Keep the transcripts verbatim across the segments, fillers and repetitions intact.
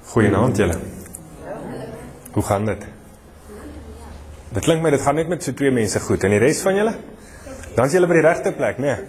Goeienaand julle. Hoe gaan dit? Dit klink my, dit gaan net met so twee mense goed. En die rest van julle? Dan is julle by die regte plek, nee?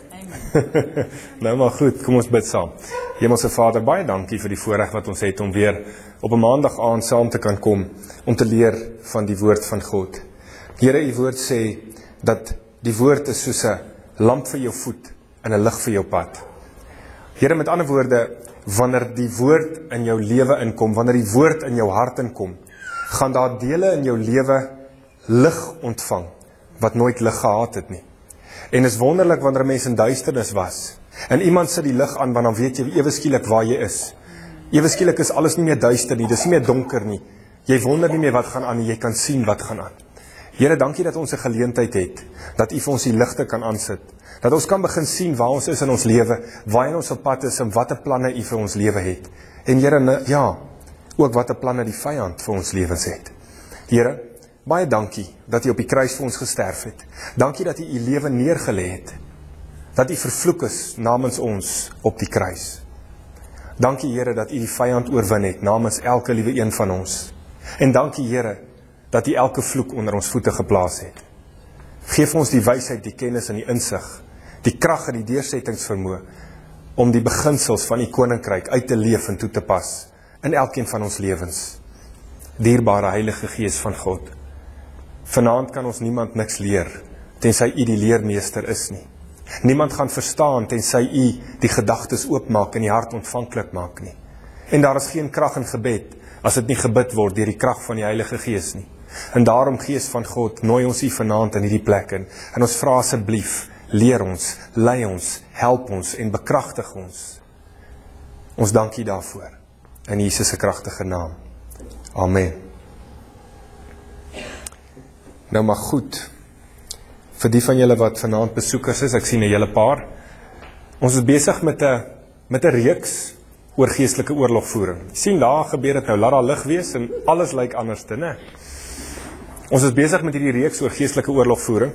Nou maar goed, kom ons bid saam. Hemelse Vader, baie dankie vir die voorreg wat ons het om weer op 'n maandag aand saam te kan kom, om te leer van die woord van God. Here, u woord sê, dat die woord is soos 'n lamp vir jou voet, en 'n lig vir jou pad. Here, met ander woorde, wanneer die woord in jou lewe inkom, wanneer die woord in jou hart inkom, gaan daar dele in jou lewe lig ontvang, wat nooit lig gehad het nie. En is wonderlik wanneer 'n mens in duisternis was, en iemand sit die lig aan, want dan weet jy ewe skielik waar jy is. Ewe skielik is alles nie meer duister nie, dis nie meer donker nie. Jy wonder nie meer wat gaan aan nie, jy kan sien wat gaan aan. Here, dankie dat ons 'n geleentheid het, dat u vir ons die ligte kan aansit, dat ons kan begin sien waar ons is in ons lewe, waar ons op pad is en watter planne u vir ons lewe het. En Here, ja, ook watter planne die vyand vir ons lewens het. Here, baie dankie dat u op die kruis vir ons gesterf het. Dankie dat u u lewe neergelê het, dat u vervloek is namens ons op die kruis. Dankie Here dat u die vyand oorwin het namens elke liewe een van ons. En dankie Here dat u elke vloek onder ons voete geplaas het. Geef ons die wysheid, die kennis en die insig, die krag en die deursettingsvermoë om die beginsels van die koninkryk uit te leef en toe te pas in elkeen van ons lewens. Dierbare Heilige Gees van God, vanaand kan ons niemand niks leer tensy u die leermeester is nie. Niemand gaan verstaan tensy u die gedagtes oopmaak en die hart ontvanklik maak nie. En daar is geen krag in gebed as dit nie gebid word deur die krag van die Heilige Gees nie. En daarom, Gees van God, nooi ons u vanaand in hierdie plek in. En ons vra asseblief, leer ons, lei ons, help ons en bekragtig ons. Ons dank u daarvoor. In Jesus se kragtige naam. Amen. Nou maar goed, vir die van julle wat vanaand besoekers is, ek sien 'n hele paar, ons is besig met 'n met 'n reeks oor geestelike oorlogvoering. Sien, daar gebeur dit nou, laat daar lig wees en alles lyk anders te, né? Ons is besig met hierdie reeks oor geestelike oorlogvoering.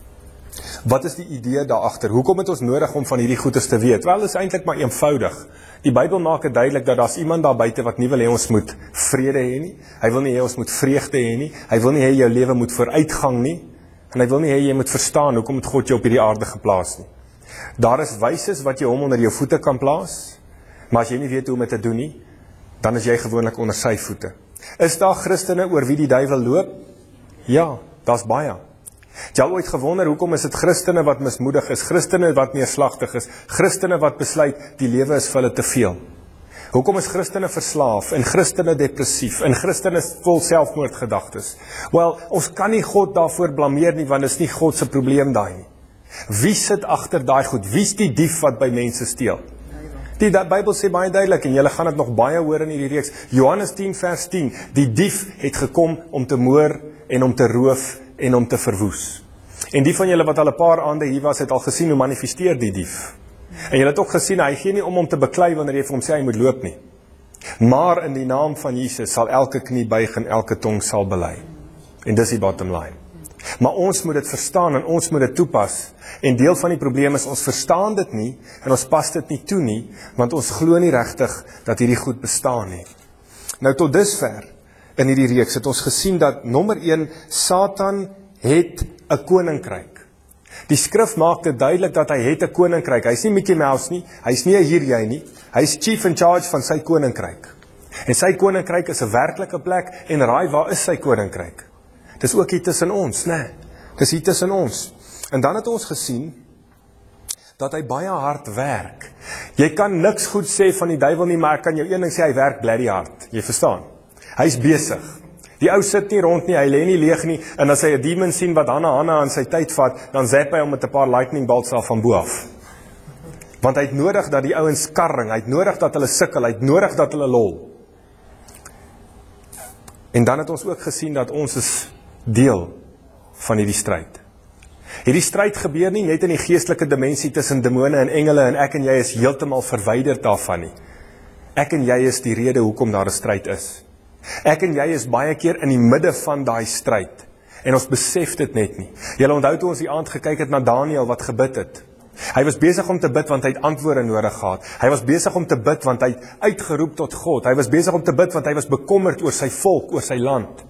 Wat is die idee daarachter? Hoekom het ons nodig om van hierdie goedes te weet? Wel, is eintlik maar eenvoudig. Die Bybel maak het duidelik dat daar's iemand daar buite wat nie wil hê ons moet vrede hê nie. Hy wil nie hê ons moet vreugde hê nie. Hy wil nie hê jou lewe moet vooruitgang nie. En hy wil nie hê jy moet verstaan hoekom het God jou op hierdie aarde geplaas nie. Daar is wyses wat jy hom onder jou voete kan plaas, maar as jy nie weet hoe om dit te doen nie, dan is jy gewoonlik onder sy voete. Is daar Christene oor wie die duiwel loop? Ja, daar's baie. Het jy al ooit gewonder, hoekom is dit Christene wat mismoedig is, Christene wat neerslagtig is, Christene wat besluit, die lewe is vir hulle te veel? Hoekom is Christene verslaaf, en Christene depressief, en Christene vol selfmoordgedagtes? Wel, ons kan nie God daarvoor blameer nie, want dit is nie God se probleem daai nie. Wie sit agter daai goed? Wie is die dief wat by mense steel? Die Bybel sê baie duidelik, en julle gaan dit nog baie hoor in hierdie reeks, Johannes tien vers tien, die dief het gekom om te moor, en om te roof, en om te verwoes. En die van julle wat al 'n paar aande hier was, het al gesien hoe manifesteer die dief. En julle het ook gesien, hy gee nie om om te beklei wanneer jy vir hom sê hy moet loop nie. Maar in die naam van Jesus sal elke knie buig en elke tong sal bely. En dis die bottom line. Maar ons moet dit verstaan en ons moet dit toepas. En deel van die probleem is, ons verstaan dit nie en ons pas dit nie toe nie, want ons glo nie regtig dat hierdie goed bestaan nie. Nou tot dusver in hierdie reeks het ons gesien dat nommer een, Satan het 'n koninkryk. Die skrif maak dit duidelik dat hy het 'n koninkryk. Hy is nie Mickey Mouse nie, hy is nie 'n hier jy nie. Hy is chief in charge van sy koninkryk. En sy koninkryk is 'n werklike plek, en raai, waar is sy koninkryk? Dis ook hier tussen ons, né? Nee, dis hier tussen ons. En dan het ons gesien dat hy baie hard werk. Jy kan niks goed sê van die duiwel nie, maar ek kan jou een ding sê, hy werk bloody hard. Jy verstaan? Hy's besig. Die ou sit nie rond nie, hy lê nie leeg nie, en as hy 'n demon sien wat Hanna Hanna aan sy tyd vat, dan zap hy hom met 'n paar lightning bolts af van bo af. Want hy het nodig dat die ouens karring, hy het nodig dat hulle sukkel, hy het nodig dat hulle lol. En dan het ons ook gesien dat ons is deel van hierdie stryd. Hierdie stryd gebeur nie net in die geestelike dimensie tussen demone en engele, en ek en jy is heeltemal verwyderd daarvan nie. Ek en jy is die rede hoekom daar 'n stryd is. Ek en jy is baie keer in die midde van daai stryd, en ons besef dit net nie. Julle onthou toe ons die aand gekyk het na Daniël wat gebid het. Hy was besig om te bid want hy het antwoorde nodig gehad. Hy was besig om te bid want hy het uitgeroep tot God. Hy was besig om te bid want hy was bekommerd oor sy volk, oor sy land.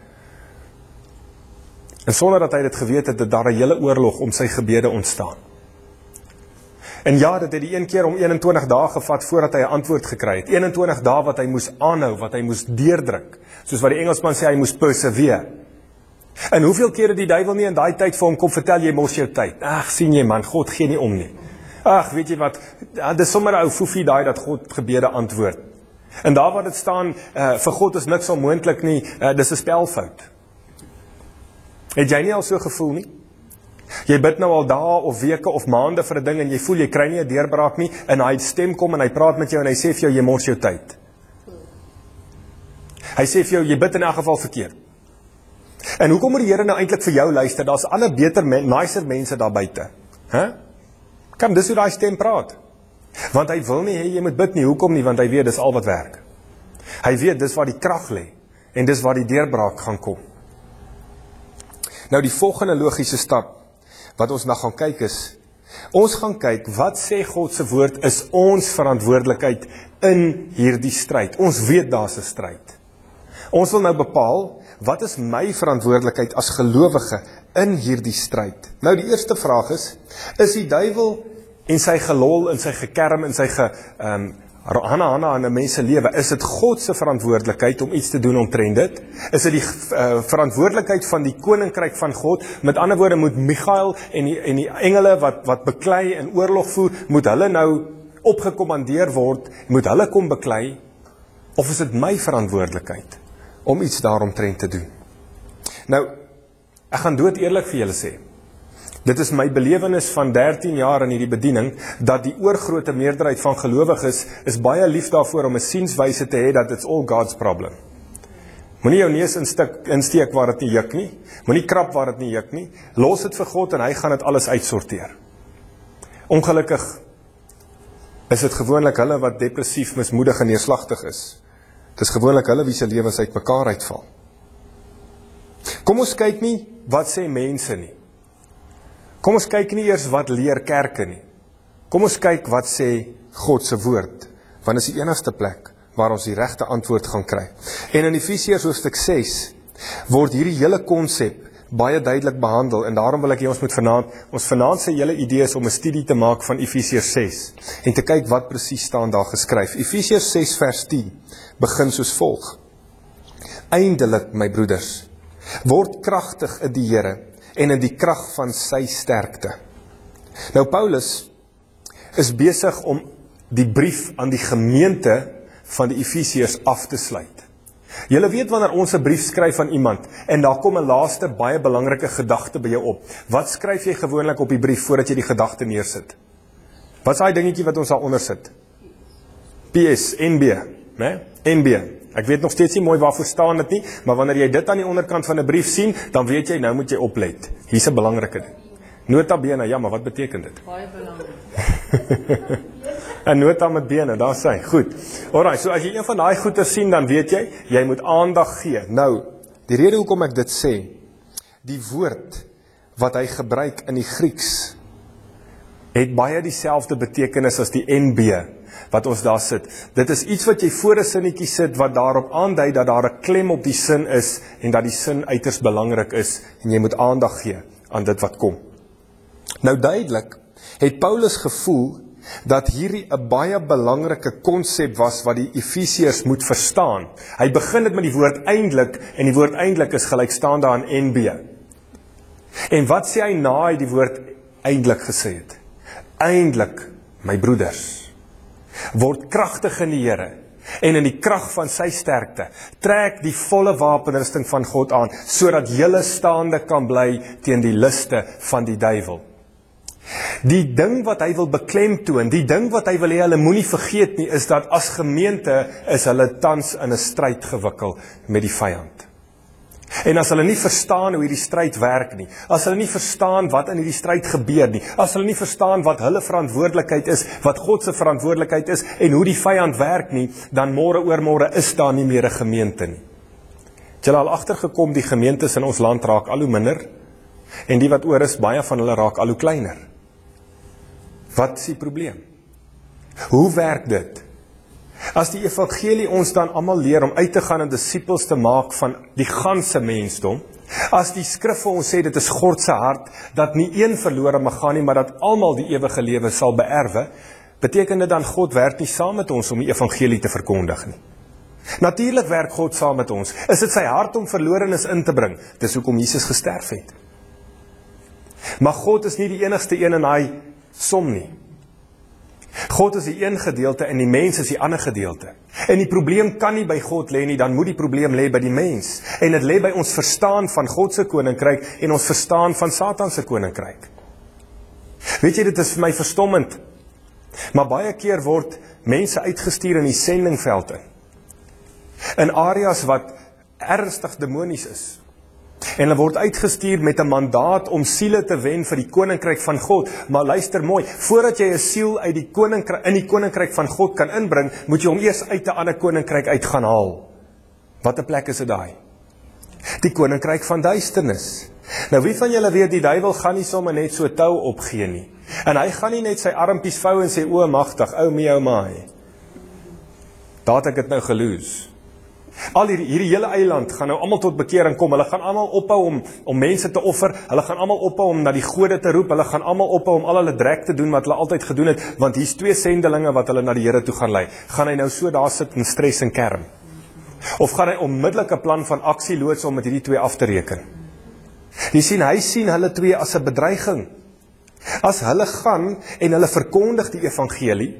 En sonder dat hy dit geweet het, het daar 'n hele oorlog om sy gebede ontstaan. En ja, dit het die een keer om eenentwintig dae gevat voordat hy 'n antwoord gekry het. eenentwintig dae wat hy moes aanhou, wat hy moes deurdruk. Soos wat die Engelsman sê, hy moes persevere. En hoeveel keer het die duiwel nie in daai tyd vir hom kom vertel, jy mors jou tyd. Ag, sien jy man, God gee nie om nie. Ag, weet jy wat, ja, dis sommer 'n ou foefie daai dat God gebede antwoord. En daar waar dit staan, uh, vir God is niks onmoontlik nie, uh, dis 'n spelfout. Het jy nie al so gevoel nie? Jy bid nou al dae of weke of maande vir 'n ding en jy voel jy kry nie 'n deurbraak nie en hy stem kom en hy praat met jou en hy sê vir jou jy mors jou tyd. Hy sê vir jou jy bid in elk geval verkeerd. En hoekom moet die Here nou eintlik vir jou luister? Daar's ander beter, nicer mense daar buite. Hè? Huh? Kom, dis hoe daai stem praat. Want hy wil nie hê jy moet bid nie. Hoekom nie? Want hy weet dis al wat werk. Hy weet dis waar die krag lê en dis waar die deurbraak gaan kom. Nou die volgende logiese stap wat ons nou gaan kyk is, ons gaan kyk, wat sê God se woord is ons verantwoordelikheid in hierdie stryd. Ons weet daar's 'n stryd. Ons wil nou bepaal, wat is my verantwoordelikheid as gelowige in hierdie stryd? Nou die eerste vraag is, is die duiwel en sy gelol en sy gekerm en sy ge, um, hanna hanna in 'n mens se lewe, is dit God se verantwoordelikheid om iets te doen omtrent dit? Is dit die uh, verantwoordelikheid van die koninkryk van God? Met ander woorde, moet Michael en die, en die engele wat, wat beklei en oorlog voer, moet hulle nou opgekommandeer word, moet hulle kom beklei, of is dit my verantwoordelikheid om iets daaromtrent te doen? Nou, ek gaan dood eerlik vir julle sê, dit is my belewenis van dertien jaar in hierdie bediening, dat die oorgrote meerderheid van gelowiges is baie lief daarvoor om 'n sienswyse te hê dat it's all God's problem. Moenie jou neus instik, insteek waar dit nie juk nie, moenie krap waar dit nie juk nie, los dit vir God en hy gaan dit alles uitsorteer. Ongelukkig is dit gewoonlik hulle wat depressief, mismoedig en neerslagtig is. Dit is gewoonlik hulle wie se lewens uit mekaar uitval. Kom ons kyk nie wat sê mense nie. Kom ons kyk nie eers wat leer kerke nie. Kom ons kyk wat sê God se woord, want is die enigste plek waar ons die regte antwoord gaan kry. En in Efesiërs hoofstuk ses word hierdie hele konsep baie duidelik behandel, en daarom wil ek hê ons moet vanaand, ons vanaand se hele idee is om 'n studie te maak van Efesiërs ses, en te kyk wat presies staan daar geskryf. Efesiërs ses vers tien begin soos volg. Eindelik, my broeders, word kragtig in die Here, en in die krag van sy sterkte. Nou Paulus is besig om die brief aan die gemeente van die Efesiërs af te sluit. Julle weet wanneer ons 'n brief skryf aan iemand, en daar kom 'n laaste baie belangrike gedagte by jou op. Wat skryf jy gewoonlik op die brief voordat jy die gedagte neersit? Wat is daai dingetjie wat ons daaronder sit? P S, N B, né? N B. Ek weet nog steeds nie mooi waarvoor staan dit nie, maar wanneer jy dit aan die onderkant van 'n brief sien, dan weet jy, nou moet jy oplet. Hier's 'n belangrike ding. Nota bene, ja, maar wat beteken dit? Baie belangrik. 'n Nota met bene, daar sê, goed. Alright, so as jy een van daai goeie sien, dan weet jy, jy moet aandag gee. Nou, die rede hoekom ek dit sê, die woord wat hy gebruik in die Grieks, het baie dieselfde betekenis as die N B, wat ons daar sit. Dit is iets wat jy voor 'n sinnetjie sit, wat daarop aandui dat daar 'n klem op die sin is, en dat die sin uiters belangrik is, en jy moet aandag gee aan dit wat kom. Nou duidelik, het Paulus gevoel, dat hierdie 'n baie belangrike konsep was, wat die Efesiërs moet verstaan. Hy begin dit met die woord eindelik, en die woord eindelik is gelykstaande aan N B. En wat sê hy na hy die woord eindelik gesê het? Eindelik, my broeders, word kragtig in die Here, en in die krag van sy sterkte, trek die volle wapenrusting van God aan, sodat julle staande kan bly teen die liste van die duiwel. Die ding wat hy wil beklemtoon, die ding wat hy wil hê hulle moenie vergeet nie, is dat as gemeente is hulle tans in 'n stryd gewikkel met die vyand. En as hulle nie verstaan hoe hierdie stryd werk nie, as hulle nie verstaan wat in hierdie stryd gebeur nie, as hulle nie verstaan wat hulle verantwoordelikheid is, wat God se verantwoordelikheid is, en hoe die vyand werk nie, dan môre oor môre is daar nie meer 'n gemeente nie. Het julle al agtergekom, die gemeentes in ons land raak al hoe minder, en die wat oor is, baie van hulle raak al hoe kleiner. Wat is die probleem? Hoe werk dit? As die evangelie ons dan almal leer om uit te gaan en disippels te maak van die ganse mensdom, as die skrif vir ons sê dit is God se hart, dat nie een verlore mag gaan nie, maar dat almal die ewige lewe sal beerwe, beteken dit dan God werk nie saam met ons om die evangelie te verkondig nie. Natuurlik werk God saam met ons. Is dit sy hart om verlorenes in te bring? Dis hoekom Jesus gesterf het. Maar God is nie die enigste een in hy som nie. God is die een gedeelte en die mens is die ander gedeelte. En die probleem kan nie by God lê nie, dan moet die probleem lê by die mens. En dit lê by ons verstaan van God se koninkryk en ons verstaan van Satan se koninkryk. Weet jy, dit is vir my verstommend. Maar baie keer word mense uitgestuur in die sendingveld in. In areas wat ernstig demonies is. En hulle word uitgestuur met 'n mandaat om siele te wen vir die koninkryk van God. Maar luister mooi, voordat jy 'n siel uit die koninkryk in die koninkryk van God kan inbring, moet jy hom eers uit 'n ander koninkryk uit gaan haal. Wat 'n plek is dit daai? Die koninkryk van duisternis. Nou wie van julle weet die duiwel gaan nie sommer net so tou opgee nie. En hy gaan nie net sy armpies vou en sê o magtig, ou my ou my. Daar het ek dit nou geloos. Al hierdie, hierdie hele eiland gaan nou almal tot bekering kom, hulle gaan almal ophou om, om mense te offer, hulle gaan almal ophou om na die gode te roep, hulle gaan almal ophou om al hulle drek te doen wat hulle altyd gedoen het, want hier's twee sendelinge wat hulle na die Here toe gaan lei. Gaan hy nou so daar sit in stres en kerm? Of gaan hy onmiddellik 'n plan van aksie loods om met hierdie twee af te reken? Jy sien, hy sien hulle twee as 'n bedreiging. As hulle gaan en hulle verkondig die evangelie,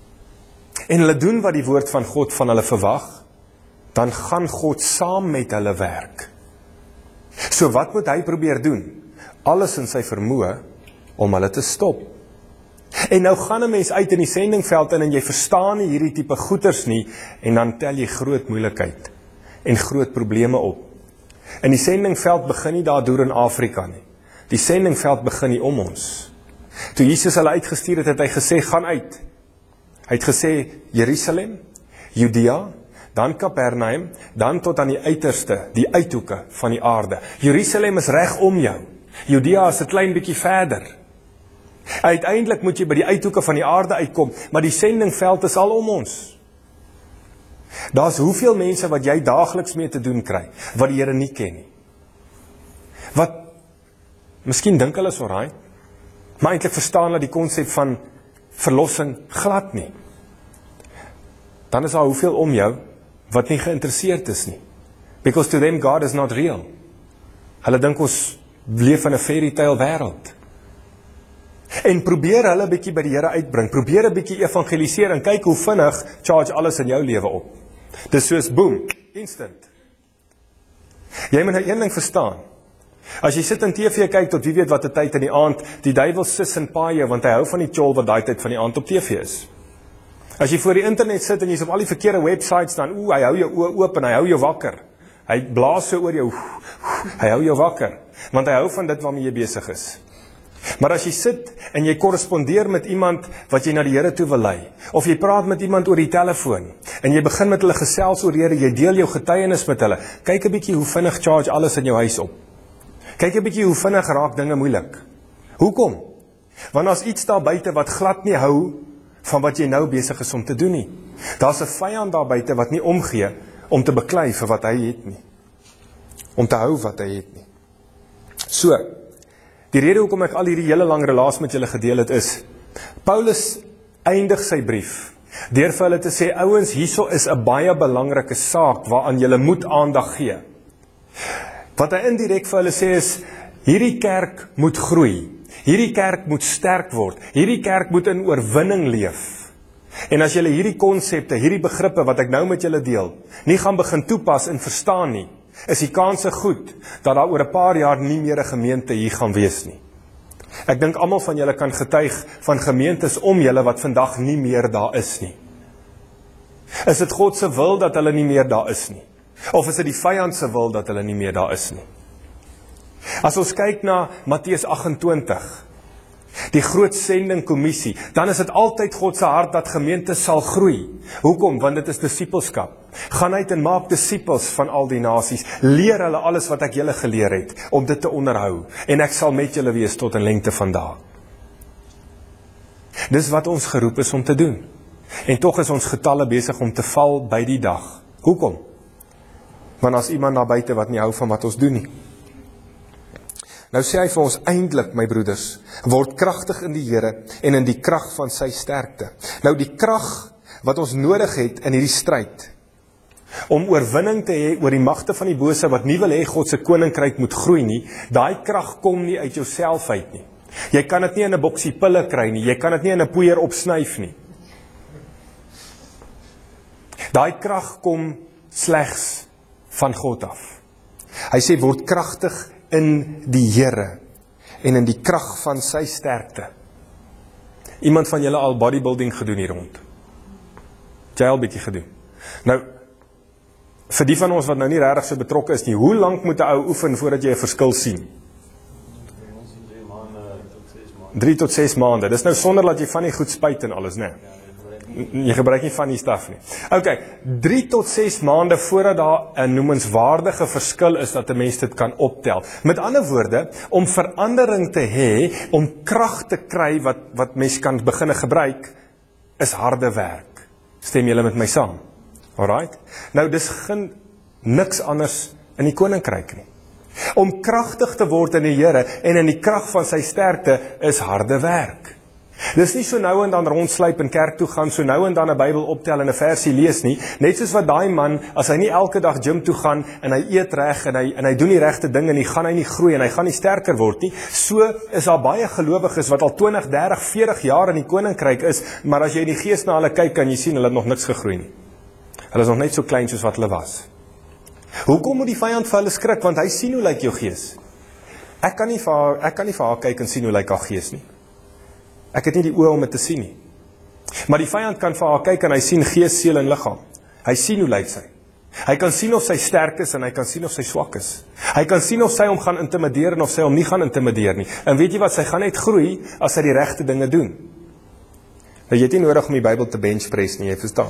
en hulle doen wat die woord van God van hulle verwag, dan gaan God saam met hulle werk. So wat moet hy probeer doen? Alles in sy vermoë om hulle te stop. En nou gaan 'n mens uit in die sendingveld in en jy verstaan nie hierdie tipe goeters nie, en dan tel jy groot moeilikheid en groot probleme op. En die sendingveld begin nie daar deur in Afrika nie. Die sendingveld begin nie om ons. Toe Jesus hulle uitgestuur het, het hy gesê, gaan uit. Hy het gesê, Jerusalem, Judea, dan Kapernaum, dan tot aan die uiterste, die uithoeke van die aarde. Jerusalem is reg om jou. Judea is 'n klein bietjie verder. Uiteindelik moet jy by die uithoeke van die aarde uitkom, maar die sendingveld is al om ons. Daar's hoeveel mense wat jy daagliks mee te doen kry, wat die Here nie ken nie. Wat, miskien dink hulle is alright, maar eintlik verstaan hulle die konsep van verlossing glad nie. Dan is daar hoeveel om jou, wat nie geïnteresseerd is nie. Because to them God is not real. Hulle dink ons leef in 'n fairy tale wêreld. En probeer hulle bietjie by die Here uitbring, probeer 'n bietjie evangeliseer en kyk hoe vinnig charge alles in jou lewe op. Dis soos boom, instant. Jy moet nou een ding verstaan. As jy sit in T V kyk tot wie weet wat 'n tyd in die aand, die duiwel sis en paai jou, want hy hou van die chol wat daai tyd van die aand op T V is. As jy voor die internet sit en jy's op al die verkeerde websites dan, oeh, hy hou jou oë oop en hy hou jou wakker. Hy blaas so oor jou, hy hou jou wakker, want hy hou van dit waarmee jy besig is. Maar as jy sit en jy korrespondeer met iemand wat jy na die Here toe wil lei, of jy praat met iemand oor die telefoon, en jy begin met hulle gesels oor die Here, jy deel jou getuienis met hulle, kyk 'n bietjie hoe vinnig charge alles in jou huis op. Kyk 'n bietjie hoe vinnig raak dinge moeilik. Hoekom? Want as iets daar buite wat glad nie hou van wat jy nou besig is om te doen nie. Daar's 'n vyand daar buite wat nie omgee om te beklei vir wat hy het nie. Om te hou wat hy het nie. So, die rede hoekom ek al hierdie hele lang relaas met julle gedeel het is, Paulus eindig sy brief deur vir hulle te sê, ouens, hierso is 'n baie belangrike saak waaraan julle moet aandag gee. Wat hy indirek vir hulle sê is, hierdie kerk moet groei. Hierdie kerk moet sterk word. Hierdie kerk moet in oorwinning leef. En as julle hierdie konsepte, hierdie begrippe wat ek nou met julle deel, nie gaan begin toepas en verstaan nie, is die kanse goed dat daar oor 'n paar jaar nie meer 'n gemeente hier gaan wees nie. Ek dink almal van julle kan getuig van gemeentes om julle wat vandag nie meer daar is nie. Is dit God se wil dat hulle nie meer daar is nie? Of is dit die vyand se wil dat hulle nie meer daar is nie? As ons kyk na Matteus agt en twintig, die groot sendingkommissie, dan is dit altyd God se hart dat gemeentes sal groei. Hoekom? Want dit is disippelskap. Gaan uit en maak disippels van al die nasies. Leer hulle alles wat ek julle geleer het, om dit te onderhou. En ek sal met julle wees tot in lengte van dae. Dis wat ons geroep is om te doen. En tog is ons getalle besig om te val by die dag. Hoekom? Want as iemand daar buite wat nie hou van wat ons doen nie. Nou sê hy vir ons eintlik, my broeders, word kragtig in die Here en in die krag van sy sterkte. Nou die krag wat ons nodig het in hierdie stryd, om oorwinning te hê oor die magte van die bose wat nie wil hê God se koninkryk moet groei nie, daai krag kom nie uit jouself uit nie. Jy kan dit nie in 'n boksie pille kry nie, jy kan dit nie in 'n poeier opsnyf nie. Daai krag kom slegs van God af. Hy sê word kragtig in die Here en in die krag van sy sterkte. Iemand van julle al bodybuilding gedoen hier rond? Het jy al bietjie gedoen? Nou, vir die van ons wat nou nie regtig so betrokke is nie, hoe lank moet 'n ou oefen voordat jy 'n verskil sien? drie tot ses maande. Dis nou sonder dat jy van die goed spuit en alles, né? Jy gebruik nie van die staf nie. Ok, drie tot ses maande voordat daar 'n noemenswaardige verskil is dat 'n mens dit kan optel. Met ander woorde, om verandering te hê, om krag te kry wat wat mens kan begin gebruik, is harde werk. Stem julle met my saam? Alright? Nou dis geen niks anders in die koninkryk nie. Om kragtig te word in die Here en in die krag van sy sterkte is harde werk. Dis nie so nou en dan rondsluip in kerk toe gaan, so nou en dan 'n Bybel optel en 'n versie lees nie, net soos wat daai man, as hy nie elke dag gym toe gaan en hy eet reg en hy en hy doen die regte dinge nie, gaan hy nie groei en hy gaan nie sterker word nie. So is daar baie gelowiges wat al twintig, dertig, veertig jaar in die koninkryk is, maar as jy in die gees na hulle kyk, kan jy sien hulle het nog niks gegroei nie. Hulle is nog net so klein soos wat hulle was. Hoekom moet die vyand vir hulle skrik? Want hy sien hoe lyk jou gees. Ek kan nie vir haar, ek kan nie vir haar kyk en sien hoe lyk haar gees nie. Ek het nie die oë om dit te sien nie. Maar die vyand kan vir haar kyk en hy sien gees, siel en liggaam. Hy sien hoe lyk sy. Hy kan sien of sy sterk is en hy kan sien of sy swak is. Hy kan sien of sy hom gaan intimideer en of sy hom nie gaan intimideer nie. En weet jy wat, sy gaan net groei as sy die regte dinge doen. Nou, jy het nie nodig om die Bybel te benchpress nie, jy verstaan.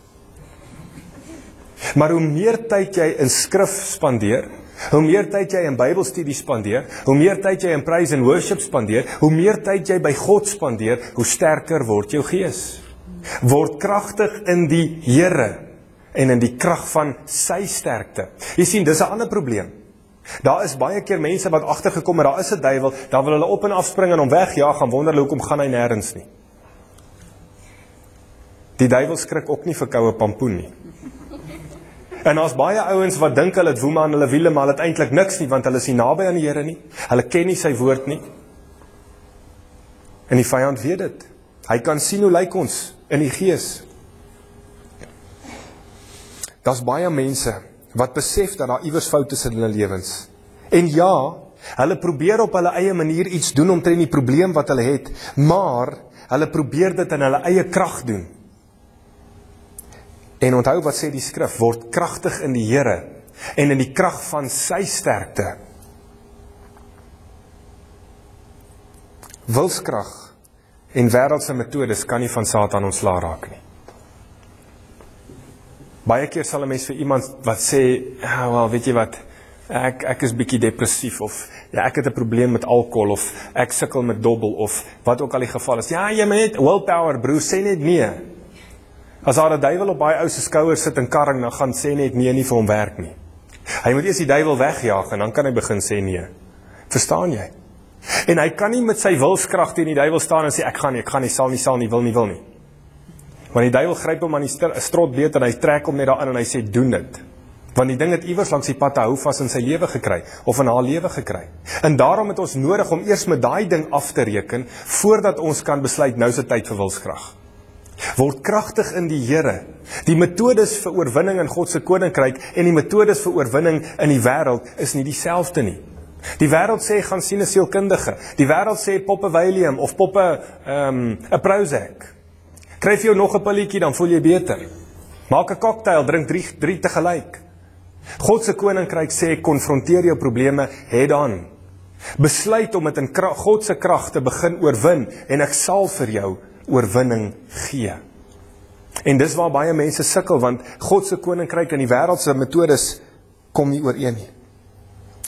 Maar hoe meer tyd jy in skrif spandeer, hoe meer tyd jy in Bybelstudie spandeer, hoe meer tyd jy in praise and worship spandeer, hoe meer tyd jy by God spandeer, hoe sterker word jou gees. Word kragtig in die Here en in die krag van sy sterkte. Jy sien, dis 'n ander probleem. Daar is baie keer mense wat agtergekom het, daar is 'n duiwel, dan wil hulle op en af spring en hom wegjaag, gaan wonder hoekom gaan hy nêrens nie. Die duiwel skrik ook nie vir koue pampoen nie. En daar's baie ouens wat dink hulle het woema aan hulle wiele, maar hulle het eintlik niks nie, want hulle is nie naby aan die Here nie. Hulle ken nie sy woord nie. En die vyand weet dit. Hy kan sien hoe lyk ons in die gees. Daar's baie mense wat besef dat daar iewers foute is in hulle lewens. En ja, hulle probeer op hulle eie manier iets doen omtrent die probleem wat hulle het, maar hulle probeer dit in hulle eie krag doen. En onthou wat sê die skrif, word kragtig in die Here en in die krag van sy sterkte. Wilskrag en wêreldse metodes kan nie van Satan ontslaa raak nie. Baie keer sal 'n mens vir iemand wat sê, ja, wel, weet jy wat, ek ek is bietjie depressief of ja, ek het 'n probleem met alkohol of ek sukkel met dobbel of wat ook al die geval is. Ja, jy moet net willpower, broer, sê net nee. As daar 'n duiwel op baie ou se skouers sit en karring, dan gaan sê net nee nie vir hom werk nie. Hy moet eers die duiwel wegjaag en dan kan hy begin sê nee. Verstaan jy? En hy kan nie met sy wilskrag teen die duiwel staan en sê ek gaan nie, ek gaan nie, sal nie, sal nie, wil nie, wil nie. Want die duiwel gryp hom aan die strot beet en hy trek hom net daarin en hy sê doen dit. Want die ding het iewers langs die pad te hou vas in sy lewe gekry of in haar lewe gekry. En daarom het ons nodig om eers met daai ding af te reken voordat ons kan besluit nou is dit tyd vir wilskrag. Word kragtig in die Here. Die metodes vir oorwinning in God se koninkryk en die metodes vir oorwinning in die wêreld is nie dieselfde nie. Die wêreld sê gaan sien 'n sielkundige. Die wêreld sê pop 'n Valium of pop 'n um, 'n Prozac. Kry vir jou nog 'n pilletjie dan voel jy beter. Maak 'n cocktail, drink drie drie te gelyk. God se koninkryk sê konfronteer jou probleme head on. Besluit om dit in God se krag te begin oorwin en ek sal vir jou oorwinning gee. En dis waar baie mense sukkel, want God se koninkryk en die wêreld se metodes kom nie ooreen nie.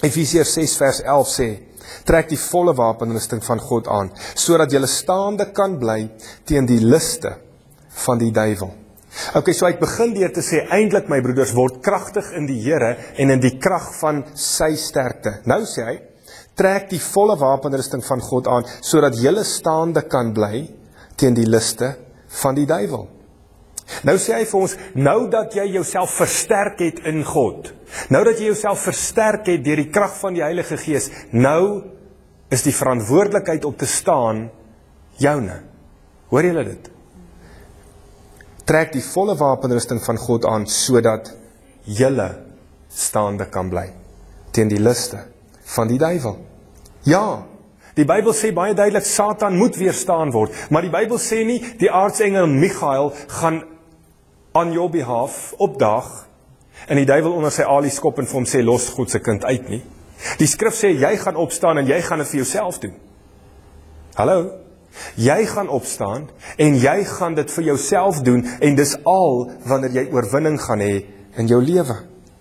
Efesiërs ses vers elf sê, trek die volle wapenrusting van God aan, sodat julle staande kan bly teen die liste van die duiwel. Ok, so ek begin deur te sê, eintlik my broeders, word kragtig in die Here en in die krag van sy sterkte. Nou sê hy, trek die volle wapenrusting van God aan, sodat julle staande kan bly teen die liste van die duiwel. Nou sê hy vir ons, nou dat jy jouself versterk het in God, nou dat jy jouself versterk het deur die krag van die Heilige Gees, nou is die verantwoordelikheid op te staan joune. Hoor julle dit? Trek die volle wapenrusting van God aan, sodat julle staande kan bly teen die liste van die duiwel. Ja, die Bybel sê baie duidelik, Satan moet weerstaan word, maar die Bybel sê nie, die aartsengel Michael gaan on your behalf opdaag, en die duiwel onder sy alie skop en vir hom sê, los God se kind uit nie. Die skrif sê, jy gaan opstaan en jy gaan dit vir jouself doen. Hallo? Jy gaan opstaan en jy gaan dit vir jouself doen, en dis al wanneer jy oorwinning gaan hê in jou lewe.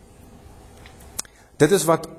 Dit is wat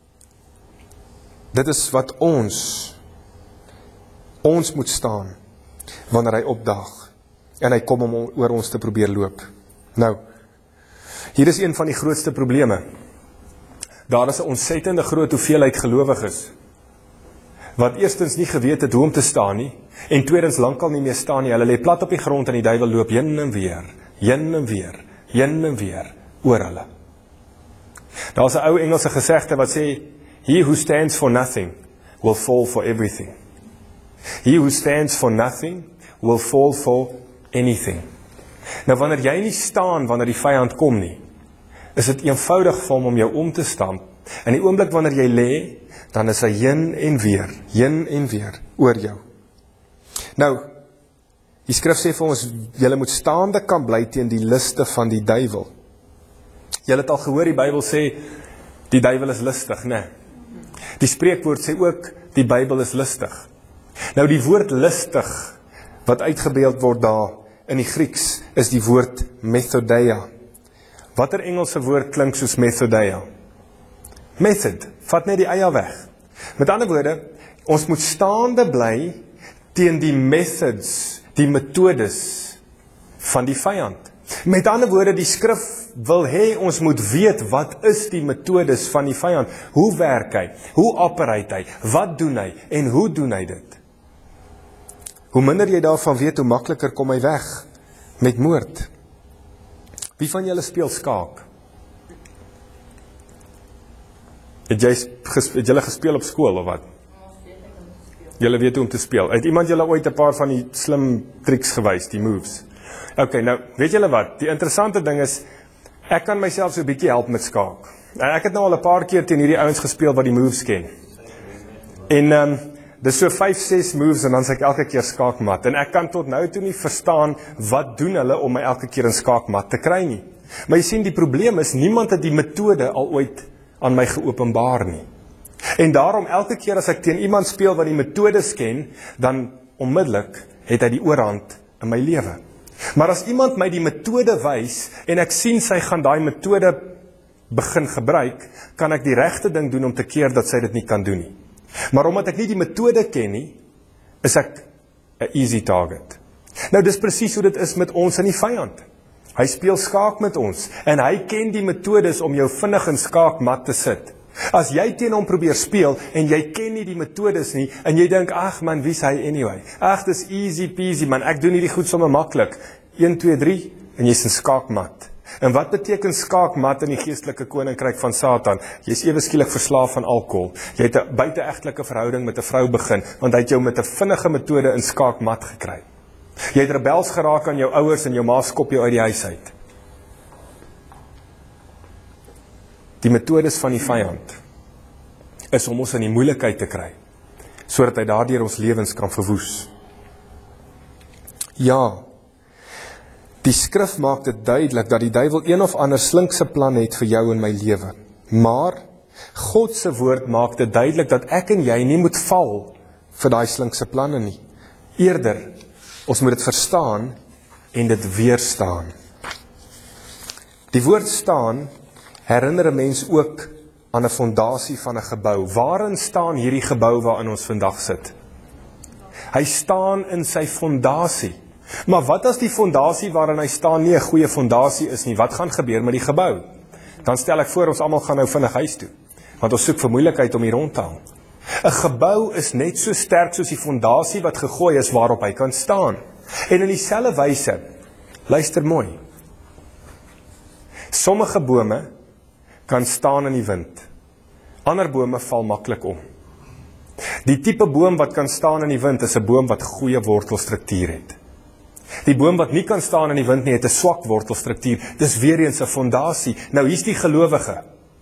dit is wat ons ons moet staan wanneer hy opdaag en hy kom om oor ons te probeer loop. Nou, hier is een van die grootste probleme. Daar is 'n ontsettende groot hoeveelheid gelowiges wat eerstens nie geweet het hoe om te staan nie, en tweedens lankal nie meer staan nie. Hulle lê plat op die grond en die duiwel loop heen en weer, heen en weer, heen en weer oor hulle. Daar's 'n ou Engelse gesegde wat sê, he who stands for nothing will fall for everything. He who stands for nothing will fall for anything. Nou wanneer jy nie staan wanneer die vyand kom nie, is dit eenvoudig vir hom om jou om te stamp. In die oomblik wanneer jy lê, dan is hy heen en weer, heen en weer oor jou. Nou, die skrif sê vir ons, julle moet staande kan bly teen die liste van die duiwel. Julle het al gehoor, die Bybel sê, die duiwel is listig, né? Die spreekwoord sê ook, die Bybel is listig. Nou die woord listig, wat uitgebeeld word daar in die Grieks, is die woord methodeia. Watter Engelse woord klink soos methodeia? Method, vat net die eie weg. Met ander woorde, ons moet staande bly teen die methods, die metodes van die vyand. Met ander woorde, die skrif wil hê ons moet weet, wat is die metodes van die vyand? Hoe werk hy? Hoe operate hy? Wat doen hy? En hoe doen hy dit? Hoe minder jy daarvan weet, hoe makliker kom hy weg met moord. Wie van julle speel skaak? Het, jy, het julle gespeel op skool of wat? Julle weet hoe om te speel. Het iemand julle ooit 'n paar van die slim tricks gewys, die moves? Ok, nou, weet julle wat? Die interessante ding is, ek kan myself so 'n bietjie help met skaak. Ek het nou al 'n paar keer teen hierdie ouens gespeel wat die moves ken. En um, dis so vyf, ses moves en dan sê ek elke keer skaakmat. En ek kan tot nou toe nie verstaan wat doen hulle om my elke keer in skaakmat te kry nie. Maar jy sien, die probleem is, niemand het die metode al ooit aan my geopenbaar nie. En daarom elke keer as ek teen iemand speel wat die metodes ken, dan onmiddellik het hy die oorhand in my lewe. Maar as iemand my die metode wys en ek sien sy gaan daai metode begin gebruik, kan ek die regte ding doen om te keer dat sy dit nie kan doen nie. Maar omdat ek nie die metode ken nie, is ek 'n easy target. Nou dis presies hoe dit is met ons en die vyand. Hy speel skaak met ons en hy ken die metodes om jou vinnig in skaakmat te sit. As jy teen hom probeer speel en jy ken nie die metodes nie en jy dink, ag man, wie's hy anyway? Ag, dis easy peasy man, ek doen hierdie goed sommer maklik. een, twee, drie en jy's in skaakmat. En wat beteken skaakmat in die geestelike koninkryk van Satan? Jy's ewe skielik verslaaf aan alkohol. Jy het 'n buiteegtelike verhouding met 'n vrou begin, want hy het jou met 'n vinnige metode in skaakmat gekry. Jy het rebels geraak aan jou ouers en jou ma skop jou uit die huis uit. Die metodes van die vyand is om ons in die moeilikheid te kry, sodat hy daardeur ons lewens kan verwoes. Ja, die skrif maak dit duidelik dat die duiwel een of ander slinkse plan het vir jou en my lewe. Maar God se woord maak dit duidelik dat ek en jy nie moet val vir daai slinkse planne nie. Eerder, ons moet dit verstaan en dit weerstaan. Die woord staan herinner 'n mens ook aan 'n fondasie van 'n gebou. Waarin staan hierdie gebou waarin ons vandag sit? Hy staan in sy fondasie. Maar wat as die fondasie waarin hy staan nie 'n goeie fondasie is nie? Wat gaan gebeur met die gebou? Dan stel ek voor ons almal gaan nou vinnig huis toe, want ons soek vir moeilikheid om hier rond te hang. 'n Gebou is net so sterk soos die fondasie wat gegooi is waarop hy kan staan. En in dieselfde wyse, luister mooi, sommige bome kan staan in die wind. Ander bome val maklik om. Die tipe boom wat kan staan in die wind is 'n boom wat goeie wortelstruktuur het. Die boom wat nie kan staan in die wind nie, het 'n swak wortelstruktuur. Dis weer eens 'n fondasie. Nou hier's die gelowige.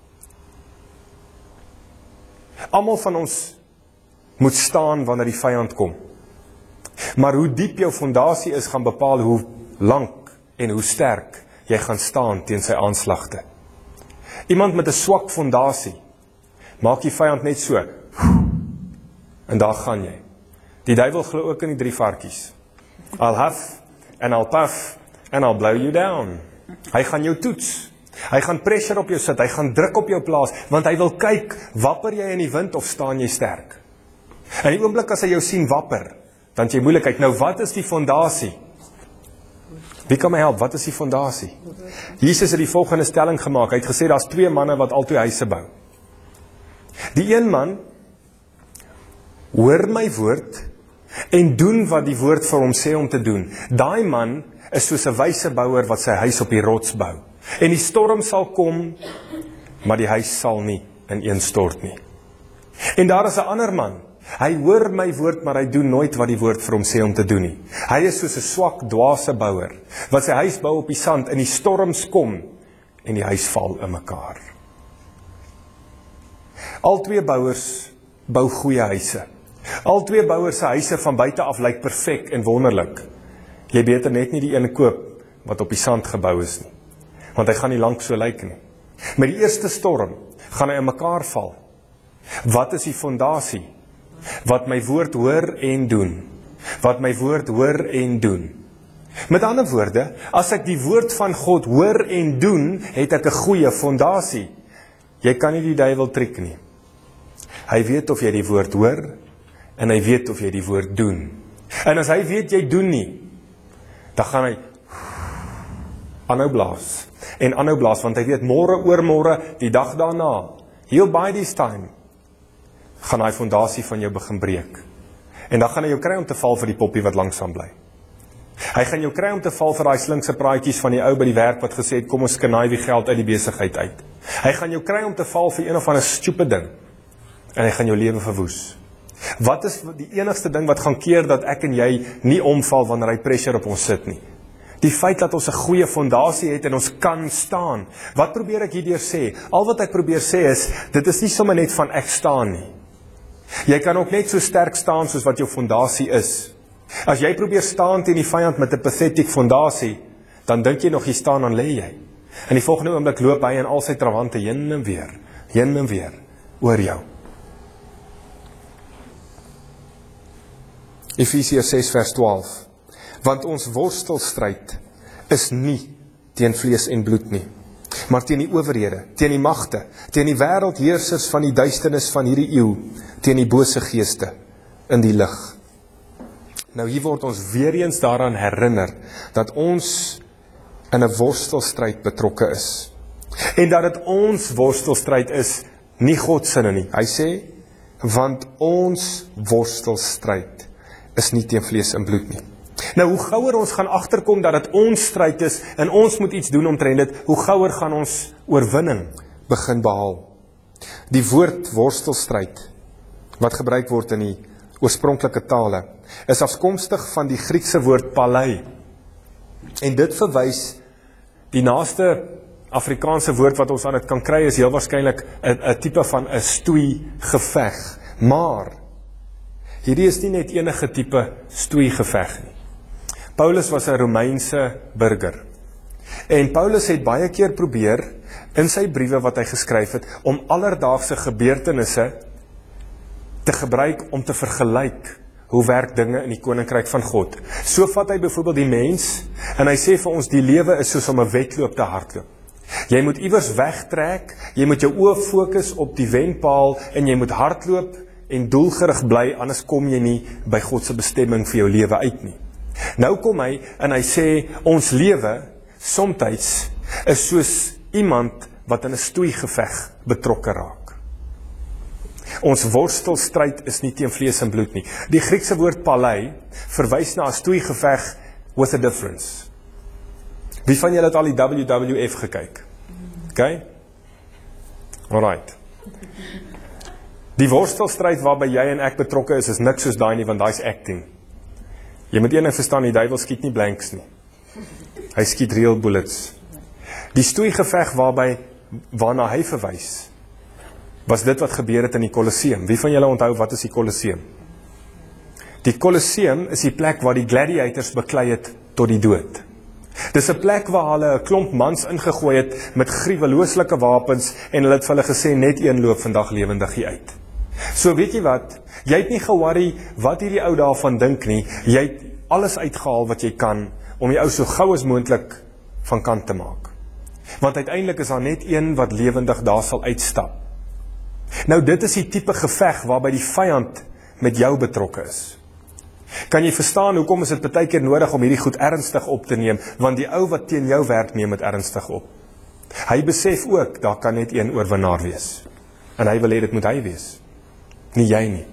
Almal van ons moet staan wanneer die vyand kom. Maar hoe diep jou fondasie is, gaan bepaal hoe lank en hoe sterk jy gaan staan teen sy aanslagte. Iemand met 'n swak fondasie maak die vyand net so, en daar gaan jy. Die duiwel glo ook in die drie varkies. I'll huff, and I'll puff, and I'll blow you down. Hy gaan jou toets. Hy gaan pressure op jou sit, hy gaan druk op jou plaas, want hy wil kyk, wapper jy in die wind of staan jy sterk? En die oomblik as hy jou sien wapper, dan het jy moeilikheid. Nou wat is die fondasie? Wie kan my help? Wat is die fondasie? Jesus het die volgende stelling gemaak. Hy het gesê, daar's twee manne wat altyd huise bou. Die een man hoor my woord en doen wat die woord vir hom sê om te doen. Daai man is soos 'n wyse bouer wat sy huis op die rots bou. En die storm sal kom, maar die huis sal nie ineenstort nie. En daar is 'n ander man. Hy hoor my woord, maar hy doen nooit wat die woord vir hom sê om te doen nie. Hy is soos 'n swak, dwaase bouer, wat sy huis bou op die sand, en die storms kom, en die huis val in mekaar. Al twee bouers bou goeie huise. Al twee bouers se huise van buite af lyk perfek en wonderlik. Jy beter net nie die een koop wat op die sand gebou is nie, want hy gaan nie lank so lyk nie. Met die eerste storm gaan hy in mekaar val. Wat is die fondasie? Wat my woord hoor en doen. Wat my woord hoor en doen. Met ander woorde, as ek die woord van God hoor en doen, het ek 'n goeie fondasie. Jy kan nie die duiwel triek nie. Hy weet of jy die woord hoor, en hy weet of jy die woord doen. En as hy weet jy doen nie, dan gaan hy aanhou blaas. En aanhou blaas, want hy weet môre oor môre, die dag daarna, heel by this time, gaan hy fondasie van jou begin breek. En dan gaan hy jou kry om te val vir die poppie wat langsam bly. Hy gaan jou kry om te val vir daai slinkse praatjies van die ou by die werk wat gesê het, kom ons kanaai die geld uit die besigheid uit. Hy gaan jou kry om te val vir een of ander stupid ding. En hy gaan jou lewe verwoes. Wat is die enigste ding wat gaan keer dat ek en jy nie omval wanneer hy pressure op ons sit nie? Die feit dat ons 'n goeie fondasie het en ons kan staan. Wat probeer ek hierdeur sê? Al wat ek probeer sê is, dit is nie sommer net van ek staan nie. Jy kan ook net so sterk staan soos wat jou fondasie is. As jy probeer staan teen die vyand met 'n pathetic fondasie, dan dink jy nog jy staan, dan lê jy. In die volgende oomblik loop hy in al sy trawante heen en weer, heen en weer oor jou. Efesiërs ses vers twaalf. Want ons worstelstryd is nie teen vlees en bloed nie, maar teen die owerhede, teen die magte, teen die wêreldheersers van die duisternis van hierdie eeu, teen die bose geeste in die lig. Nou hier word ons weer eens daaraan herinner dat ons in 'n worstelstryd betrokke is. En dat dit ons worstelstryd is, nie God se nie. Hy sê, want ons worstelstryd is nie teen vlees en bloed nie. Nou, hoe gouer ons gaan agterkom dat dit ons stryd is, en ons moet iets doen omtrent dit, hoe gouer gaan ons oorwinning begin behaal. Die woord worstelstryd, wat gebruik word in die oorspronklike tale, is afkomstig van die Griekse woord palei. En dit verwys, die naaste Afrikaanse woord wat ons aan dit kan kry, is heel waarskynlik 'n 'n tipe van 'n stoei geveg. Maar, hierdie is nie net enige tipe stoei geveg nie. Paulus was 'n Romeinse burger. En Paulus het baie keer probeer, in sy briewe wat hy geskryf het, om alledaagse gebeurtenisse te gebruik om te vergelyk hoe werk dinge in die koninkryk van God. So vat hy byvoorbeeld die mens, en hy sê vir ons, die lewe is soos om 'n wedloop te hardloop. Jy moet iewers wegtrek, jy moet jou oë fokus op die wenpaal en jy moet hardloop en doelgerig bly, anders kom jy nie by God se bestemming vir jou lewe uit nie. Nou kom hy en hy sê, ons lewe somtyds is soos iemand wat in 'n stoeigeveg betrokke raak. Ons worstelstryd is nie teen vlees en bloed nie. Die Griekse woord palei verwys na 'n stoeigeveg with a difference. Wie van julle het al die W W F gekyk? Okay? Alright. Die worstelstryd waarby jy en ek betrokke is, is niks soos daai nie, want daai is acting. Jy moet een ding verstaan, die duiwel skiet nie blanks nie. Hy skiet real bullets. Die stoeigeveg waarby, waarna hy verwys, was dit wat gebeur het in die Colosseum. Wie van julle onthou, wat is die Colosseum? Die Colosseum is die plek waar die gladiators beklei het tot die dood. Dis 'n plek waar hulle 'n klomp mans ingegooi het met gruwelooslike wapens en hulle het vir hulle gesê, net een loop vandag lewendig hier uit. So weet jy wat, jy het nie ge-worry wat hierdie ou daarvan dink nie, jy het alles uitgehaal wat jy kan om die ou so gou as moontlik van kant te maak. Want uiteindelik is daar net een wat lewendig daar sal uitstap. Nou dit is die tipe geveg waarby die vyand met jou betrokke is. Kan jy verstaan hoekom is dit baie keer nodig om hierdie goed ernstig op te neem, want die ou wat teen jou werk neem het ernstig op. Hy besef ook, daar kan net een oorwinnaar wees. En hy wil hê dit moet hy wees. Nie jy nie.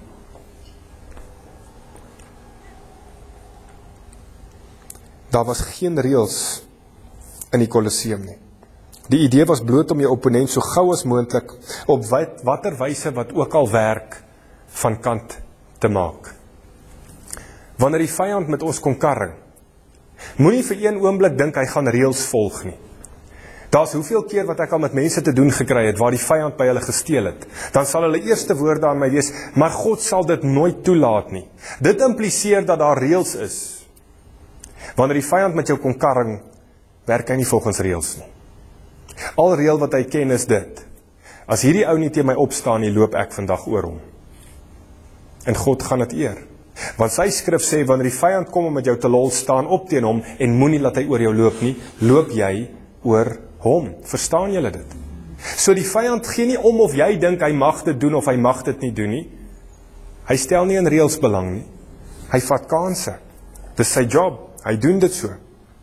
Daar was geen reëls in die Colosseum nie. Die idee was bloot om jou opponent so gou as moontlik op wat, watter wyse wat ook al werk van kant te maak. Wanneer die vyand met ons kom karring, moenie vir een oomblik dink hy gaan reëls volg nie. Daar's hoeveel keer wat ek al met mense te doen gekry het, waar die vyand by hulle gesteel het. Dan sal hulle eerste woorde aan my wees, maar God sal dit nooit toelaat nie. Dit impliseer dat daar reëls is. Wanneer die vyand met jou kom karring, werk hy nie volgens reëls nie. Al reël wat hy ken is dit. As hierdie ou nie teen my opstaan nie, loop ek vandag oor hom. En God gaan dit eer. Want sy skrif sê, wanneer die vyand kom om met jou te lol, staan op teen hom en moenie laat hy oor jou loop nie, loop jy oor hom. Verstaan julle dit? So die vyand gee nie om of jy dink hy mag dit doen of hy mag dit nie doen nie. Hy stel nie in reëls belang nie. Hy vat kanse. Dis sy job. Hy doen dit so.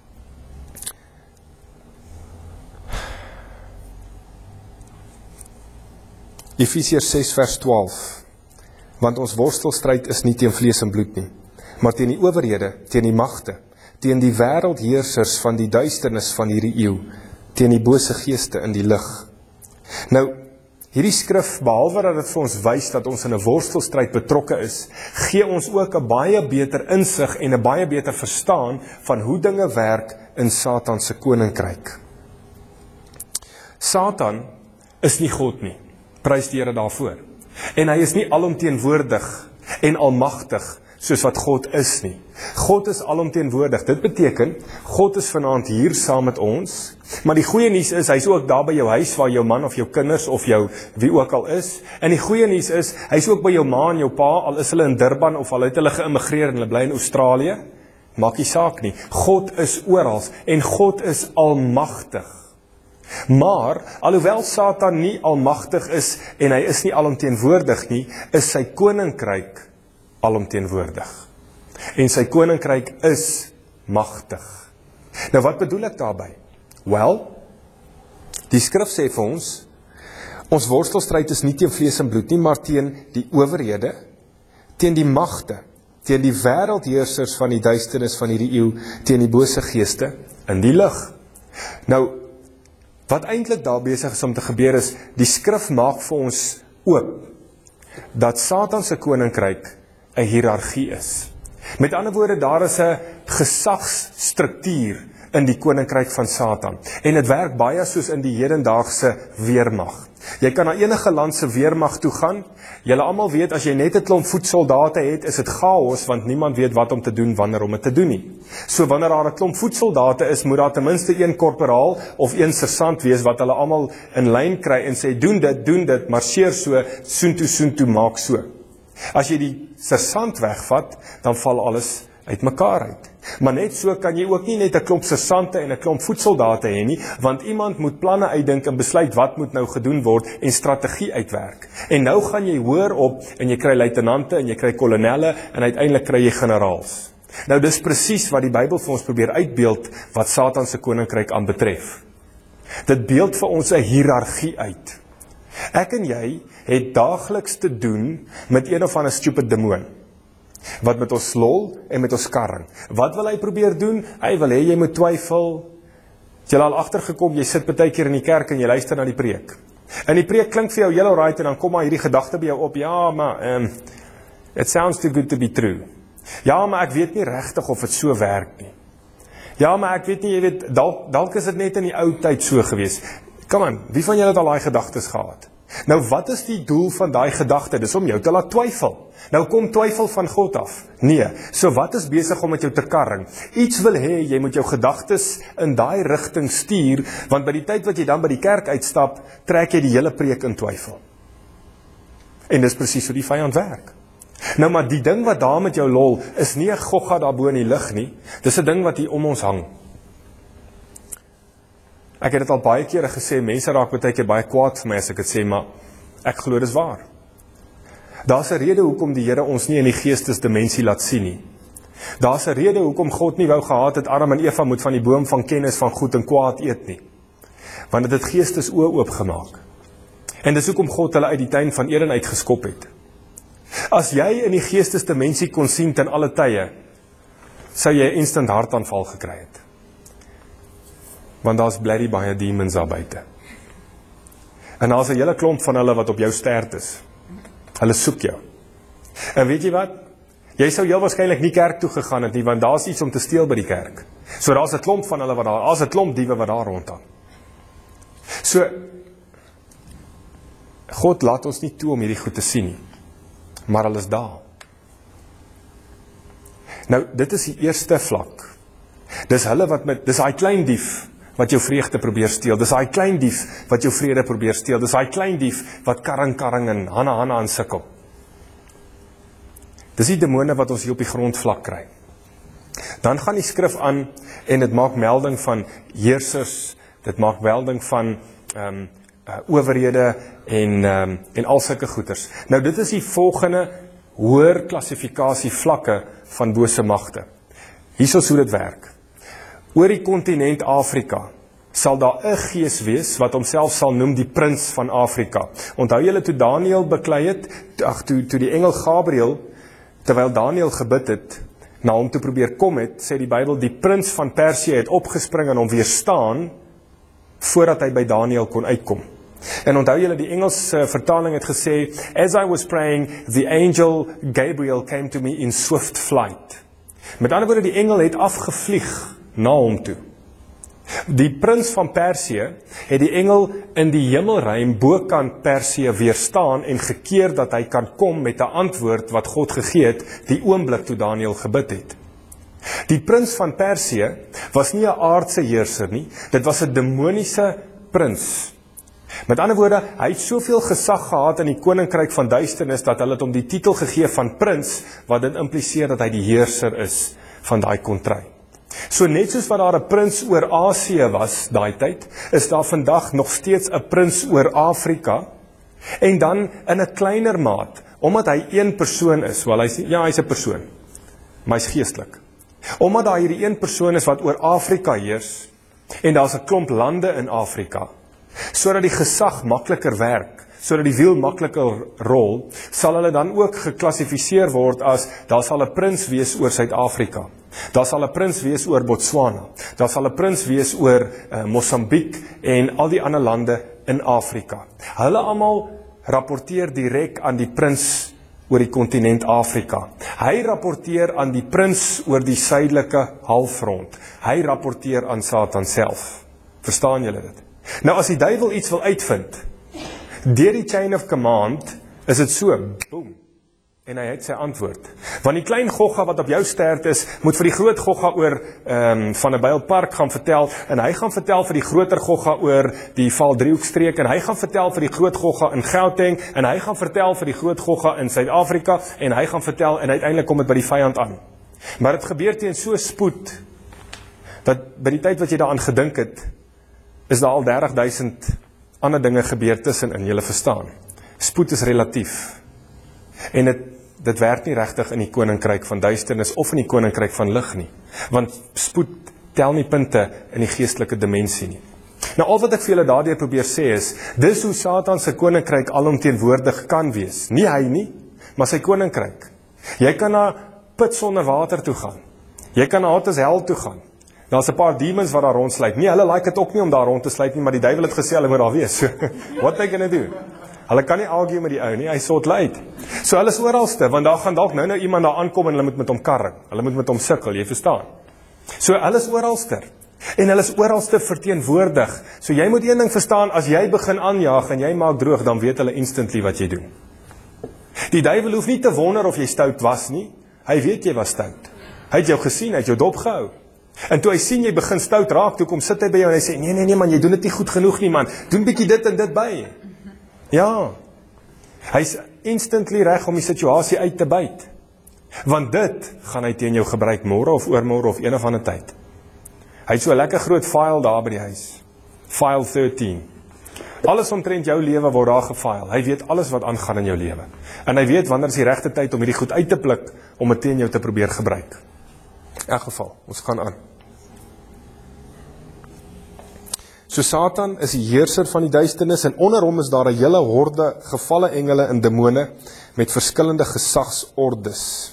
Efesiërs ses vers twaalf. Want ons worstelstryd is nie teen vlees en bloed nie, maar teen die owerhede, teen die magte, teen die wêreldheersers van die duisternis van hierdie eeu, teen die bose geeste in die lig. Nou, hierdie skrif, behalwe dat dit vir ons wys dat ons in 'n worstelstryd betrokke is, gee ons ook 'n baie beter insig en 'n baie beter verstaan van hoe dinge werk in Satan se koninkryk. Satan is nie God nie, prys die Here daarvoor. En hy is nie alomteenwoordig en almagtig soos wat God is nie. God is alomteenwoordig. Dit beteken, God is vanaand hier saam met ons, maar die goeie nuus is, hy is ook daar by jou huis, waar jou man of jou kinders of jou wie ook al is. En die goeie nuus is, hy is ook by jou ma en jou pa, al is hulle in Durban of al het hulle geïmmigreer en hulle bly in Australië. Maak nie saak nie. God is oral en God is almagtig. Maar, alhoewel Satan nie almagtig is en hy is nie alomteenwoordig nie, is sy koninkryk alomteenwoordig. En sy koninkryk is magtig. Nou wat bedoel ek daarby? Wel, die skrif sê vir ons, ons worstelstryd is nie teen vlees en bloed nie, maar teen die owerhede, teen die magte, teen die wêreldheersers van die duisternis van hierdie eeu, teen die bose geeste in die lig. Nou, wat eintlik daar besig is om te gebeur is, die skrif maak vir ons oop, dat Satan se koninkryk 'n hiërargie is. Met ander woorde, daar is 'n gesagsstruktuur in die koninkryk van Satan. En dit werk baie soos in die hedendaagse weermag. Jy kan na enige land se weermag toe gaan. Julle almal weet, as jy net 'n klomp voetsoldate het, is dit chaos, want niemand weet wat om te doen, wanneer om dit te doen nie. So wanneer daar 'n klomp voetsoldate is, moet daar ten minste een korporaal of een sersant wees, wat hulle almal in lyn kry en sê, doen dit, doen dit, marseer so, soontoe, soontoe, maak so. As jy die sersant wegvat, dan val alles uit mekaar uit. Maar net so kan jy ook nie net 'n klomp sersante en 'n klomp voetsoldate hê nie, want iemand moet planne uitdink en besluit wat moet nou gedoen word en strategie uitwerk. En nou gaan jy hoër op en jy kry luitenante en jy kry kolonelle en uiteindelik kry jy generaals. Nou dis presies wat die Bybel vir ons probeer uitbeeld wat Satan se koninkryk aanbetref. Dit beeld vir ons 'n hiërargie uit. Ek en jy het daagliks te doen met een of ander stupid demoon, wat met ons lol en met ons karring. Wat wil hy probeer doen? Hy wil hê jy moet twyfel. Het jy al agtergekom, jy sit baie keer in die kerk en jy luister na die preek. En die preek klink vir jou heel alright en dan kom maar hierdie gedagte by jou op, ja, maar um, it sounds too good to be true. Ja, maar ek weet nie regtig of dit so werk nie. Ja, maar ek weet nie, jy weet, dalk, dalk is dit net in die ou tyd so gewees. Kom aan, wie van julle het al daai gedagtes gehad? Nou, wat is die doel van daai gedagte? Dis om jou te laat twyfel. Nou kom twyfel van God af. Nee, so wat is besig om met jou te karring? Iets wil hê, jy moet jou gedagtes in daai rigting stuur, want by die tyd wat jy dan by die kerk uitstap, trek jy die hele preek in twyfel. En dis presies hoe die vyand werk. Nou, maar die ding wat daar met jou lol, is nie 'n gogga daar bo in die lug nie, dis 'n ding wat hier om ons hang. Ek het dit al baie kere gesê, mense raak baie keer baie kwaad vir my as ek dit sê, maar ek glo dis waar. Daar's 'n rede hoekom die Here ons nie in die geestesdimensie laat sien nie. Daar's 'n rede hoekom God nie wou gehad het Adam en Eva moet van die boom van kennis van goed en kwaad eet nie. Want dit het geestes oë oopgemaak. En dis hoekom God hulle uit die tuin van Eden uitgeskop het. As jy in die geestesdimensie kon sien ten alle tye, sou jy 'n instant hartaanval gekry het. Want daar's blerrie baie demons daar buite. En daar's 'n hele klomp van hulle wat op jou stert is. Hulle soek jou. En weet jy wat? Jy sou heel waarskynlik nie kerk toe gegaan het nie, want daar's iets om te steel by die kerk. So daar's 'n klomp van hulle wat daar, daar's 'n klomp diewe wat daar rondhang. So, God laat ons nie toe om hierdie goed te sien nie, maar hulle is daar. Nou, dit is die eerste vlak. Dis hulle wat met, dis daai klein dief wat jou vreugde probeer steel, dis daai klein dief wat jou vrede probeer steel, dis daai klein dief wat karring karring en hanna hanna aan sukkel. Dis die demone wat ons hier op die grondvlak kry. Dan gaan die skrif aan en dit maak melding van heersers, dit maak melding van um, uh, owerhede en, um, en al sulke goeters. Nou dit is die volgende hoër klassifikasie vlakke van bose magte. Hiersoos hoe dit werk. Oor die kontinent Afrika sal daar 'n gees wees wat homself sal noem die prins van Afrika. Onthou julle toe Daniël beklei het, ag toe toe die engel Gabriël terwyl Daniël gebid het na hom toe probeer kom het, sê die Bybel die prins van Persië het opgespring en hom weerstaan voordat hy by Daniël kon uitkom. En onthou julle die Engelse vertaling het gesê, as I was praying, the angel Gabriel came to me in swift flight. Met ander woorde, die engel het afgevlieg na hom toe. Die prins van Persië het die engel in die hemelruim bokant Persië weerstaan en gekeer dat hy kan kom met 'n antwoord wat God gegee het die oomblik toe Daniël gebid het. Die prins van Persië was nie 'n aardse heerser nie, dit was 'n demoniese prins. Met ander woorde, hy het soveel gesag gehad in die koninkryk van duisternis dat hulle het hom die titel gegee van prins, wat dit impliseer dat hy die heerser is van daai kontry. So net soos wat daar 'n prins oor Asië was daai tyd, is daar vandag nog steeds 'n prins oor Afrika, en dan in 'n kleiner maat, omdat hy een persoon is, wel hy sê ja, hy's 'n persoon, maar hy's geestelik. Omdat daar hierdie een persoon is wat oor Afrika heers, en daar's 'n klomp lande in Afrika, sodat die gesag makliker werk, sodat die wiel makliker rol, sal hulle dan ook geklassifiseer word as, daar sal 'n prins wees oor Suid-Afrika, daar sal 'n prins wees oor Botswana, daar sal 'n prins wees oor uh, Mosambiek en al die ander lande in Afrika. Hulle almal rapporteer direk aan die prins oor die kontinent Afrika. Hy rapporteer aan die prins oor die suidelike halfrond. Hy rapporteer aan Satan self. Verstaan julle dit? Nou as die duiwel iets wil uitvind, deur die chain of command, is dit so, boom, en hy het sy antwoord. Want die klein gogga wat op jou stert is, moet vir die groot gogga oor um, van 'n Bylpark gaan vertel, en hy gaan vertel vir die groter gogga oor die Vaal-driehoekstreek, en hy gaan vertel vir die groot gogga in Gauteng, en hy gaan vertel vir die groot gogga in Suid-Afrika, en hy gaan vertel, en uiteindelik kom dit by die vyand aan. Maar dit gebeur teen so spoed, dat by die tyd wat jy daaraan gedink het, is daar al dertig duisend ander dinge gebeur tussenin, julle verstaan. Spoed is relatief. En dit, dit werk nie regtig in die koninkryk van duisternis of in die koninkryk van lig nie. Want spoed tel nie punte in die geestelike dimensie nie. Nou al wat ek vir julle daardeur probeer sê is, dis hoe Satan se koninkryk alomteenwoordig kan wees. Nie hy nie, maar sy koninkryk. Jy kan na put sonder water toe gaan. Jy kan na Hades hel toe gaan. Daar's 'n paar demons wat daar rondsluip. Nee, hulle like dit ook nie om daar rond te sluip nie, maar die duiwel het gesê hulle moet daar wees. What they gonna do? Hulle kan nie argue met die ou nie, hy sort luid. So hulle is oralste, want daar gaan dalk nou nou iemand daar aankom en hulle moet met hom karring. Hulle moet met hom sukkel, jy verstaan. So hulle is oralste. En hulle is oralste verteenwoordig. So jy moet een ding verstaan, as jy begin aanjaag en jy maak droog, dan weet hulle instantly wat jy doen. Die duiwel hoef nie te wonder of jy stout was nie. Hy weet jy was stout. Hy het jou gesien, hy het jou dop gehou. En toe hy sien jy begin stout raak, toe kom sit hy by jou en hy sê, nee, nee, nee man, jy doen dit nie goed genoeg nie man, doen bietjie dit en dit by. Ja, hy is instantly reg om die situasie uit te byt. Want dit gaan hy teen jou gebruik môre of oormôre of een of ander tyd. Hy het so 'n lekker groot file daar by die huis. File thirteen. Alles omtrent jou lewe word daar gefile. Hy weet alles wat aangaan in jou lewe. En hy weet wanneer is die regte tyd om hierdie goed uit te pluk om dit teen jou te probeer gebruik. In elk geval, ons gaan aan. So Satan is die heerser van die duisternis en onder hom is daar 'n hele horde gevalle engele en demone met verskillende gesagsordes.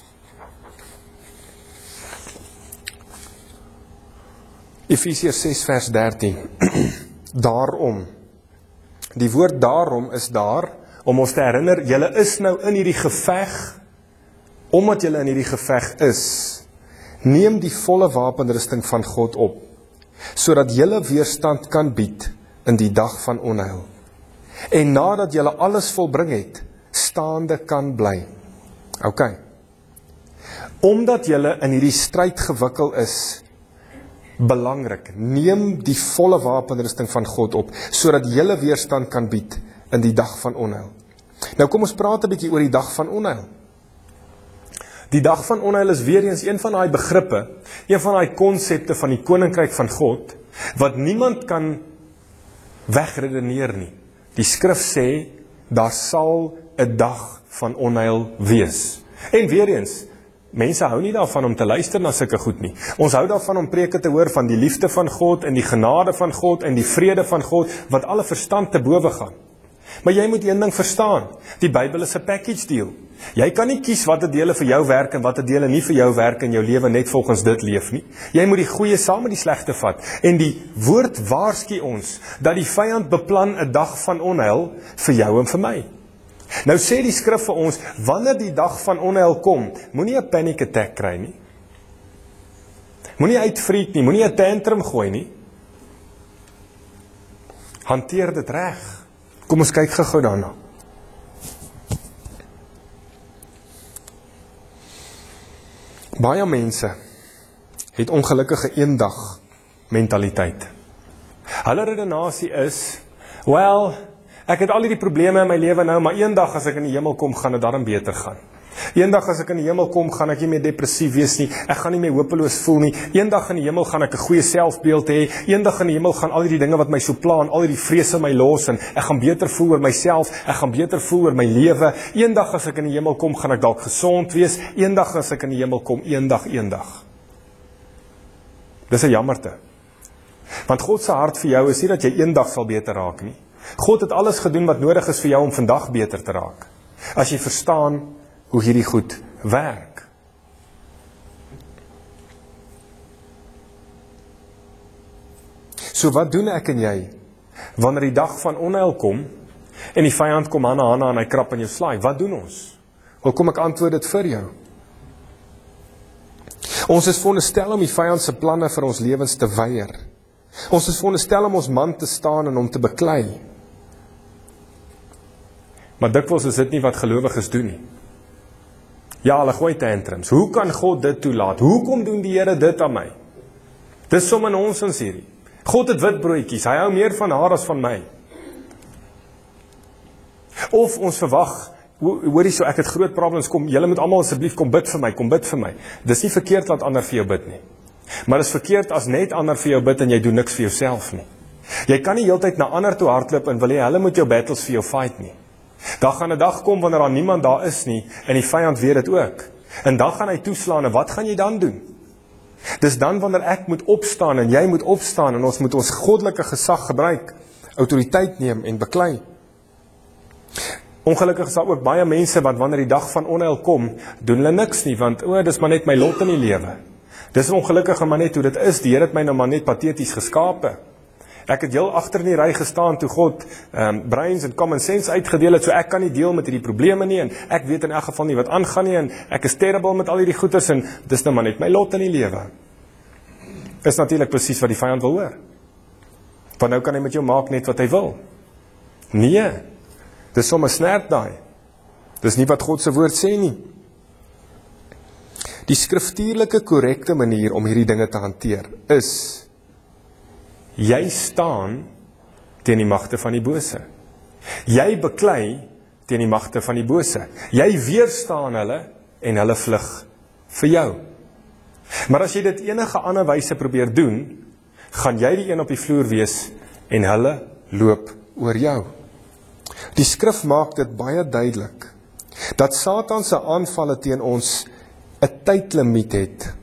Efesiërs ses vers dertien. Daarom. Die woord daarom is daar om ons te herinner, julle is nou in hierdie geveg, omdat julle in hierdie geveg is, neem die volle wapenrusting van God op, sodat julle weerstand kan bied in die dag van onheil. En nadat julle alles volbring het, staande kan bly. Ok. Omdat julle in hierdie stryd gewikkel is, belangrik, neem die volle wapenrusting van God op, sodat julle weerstand kan bied in die dag van onheil. Nou kom ons praat 'n bietjie oor die dag van onheil. Die dag van onheil is weer eens een van daai begrippe, een van daai konsepte van die koninkryk van God, wat niemand kan wegredeneer nie. Die skrif sê, daar sal 'n dag van onheil wees. En weer eens, mense hou nie daarvan om te luister na sulke goed nie. Ons hou daarvan om preke te hoor van die liefde van God en die genade van God en die vrede van God, wat alle verstand te bowe gaan. Maar jy moet een ding verstaan, die Bybel is 'n package deal. Jy kan nie kies watter dele vir jou werk en watter dele nie vir jou werk in jou lewe net volgens dit leef nie. Jy moet die goeie saam met die slegte vat. En die woord waarsku ons, dat die vyand beplan 'n dag van onheil vir jou en vir my. Nou sê die skrif vir ons, wanneer die dag van onheil kom, moenie 'n panic attack kry nie. Moenie uitfreak nie, moenie 'n tantrum gooi nie. Hanteer dit reg. Kom ons kyk gou-gou daarna. Baie mense het ongelukkige eendag mentaliteit. Hulle redenasie is, wel, ek het al hierdie probleme in my lewe nou, maar eendag as ek in die hemel kom, gaan dit daarom beter gaan. Eendag as ek in die hemel kom, gaan ek nie meer depressief wees nie, ek gaan nie meer hopeloos voel nie, eendag in die hemel gaan ek 'n goeie selfbeeld hê, eendag in die hemel gaan al die dinge wat my so pla, al die vrese my los, en ek gaan beter voel oor myself, ek gaan beter voel oor my lewe, eendag as ek in die hemel kom, gaan ek dalk gesond wees, eendag as ek in die hemel kom, eendag, eendag. Dis 'n jammerte. Want God se hart vir jou is nie dat jy eendag sal beter raak nie. God het alles gedoen wat nodig is vir jou om vandag beter te raak. As jy verstaan hoe hierdie goed werk. So wat doen ek en jy, wanneer die dag van onheil kom, en die vyand kom aan aan en hy krap in jou slaai, wat doen ons? Hoe kom ek antwoord dit vir jou? Ons is veronderstel om die vyand se planne vir ons lewens te weier. Ons is veronderstel om ons man te staan en hom te beklei. Maar dikwels is dit nie wat gelowiges doen nie. Ja, hulle gooi tantrums. Hoe kan God dit toelaat? Hoekom doen die Here dit aan my? Dis sommer nonsens hierdie. God het wit broodjies, hy hou meer van haar as van my. Of ons verwag hoorie so, ek het groot problems, kom, julle moet almal asseblief kom bid vir my, kom bid vir my. Dis nie verkeerd dat ander vir jou bid nie. Maar dis verkeerd as net ander vir jou bid en jy doen niks vir jouself nie. Jy kan nie heeltyd na ander toe hardloop en wil jy, hulle moet jou battles vir jou fight nie. Daar gaan 'n dag kom wanneer daar niemand daar is nie en die vyand weet dit ook. En dan gaan hy toeslaan en wat gaan jy dan doen? Dis dan wanneer ek moet opstaan en jy moet opstaan en ons moet ons goddelike gesag gebruik, autoriteit neem en beklei. Ongelukkig is daar ook baie mense wat wanneer die dag van onheil kom, doen hulle niks nie, want o, dis maar net my lot in die lewe. Dis ongelukkig maar net hoe dit is, die Here het my nou maar net pateties geskape. Ek het heel agter in die ry gestaan toe God um, brains en common sense uitgedeel het, so ek kan nie deel met hierdie probleme nie, en ek weet in elk geval nie wat aangaan nie, en ek is terrible met al hierdie goeders, en dis nou maar net my lot in die lewe. Is natuurlik presies wat die vyand wil hoor. Want nou kan hy met jou maak net wat hy wil. Nee, dis sommer snert daai. Dis nie wat God se woord sê nie. Die skriftuurlike korrekte manier om hierdie dinge te hanteer is, jy staan teen die magte van die bose. Jy beklei teen die magte van die bose. Jy weerstaan hulle en hulle vlug vir jou. Maar as jy dit enige ander wyse probeer doen, gaan jy die een op die vloer wees en hulle loop oor jou. Die skrif maak dit baie duidelik dat Satan se aanvalle teen ons 'n tydlimiet het.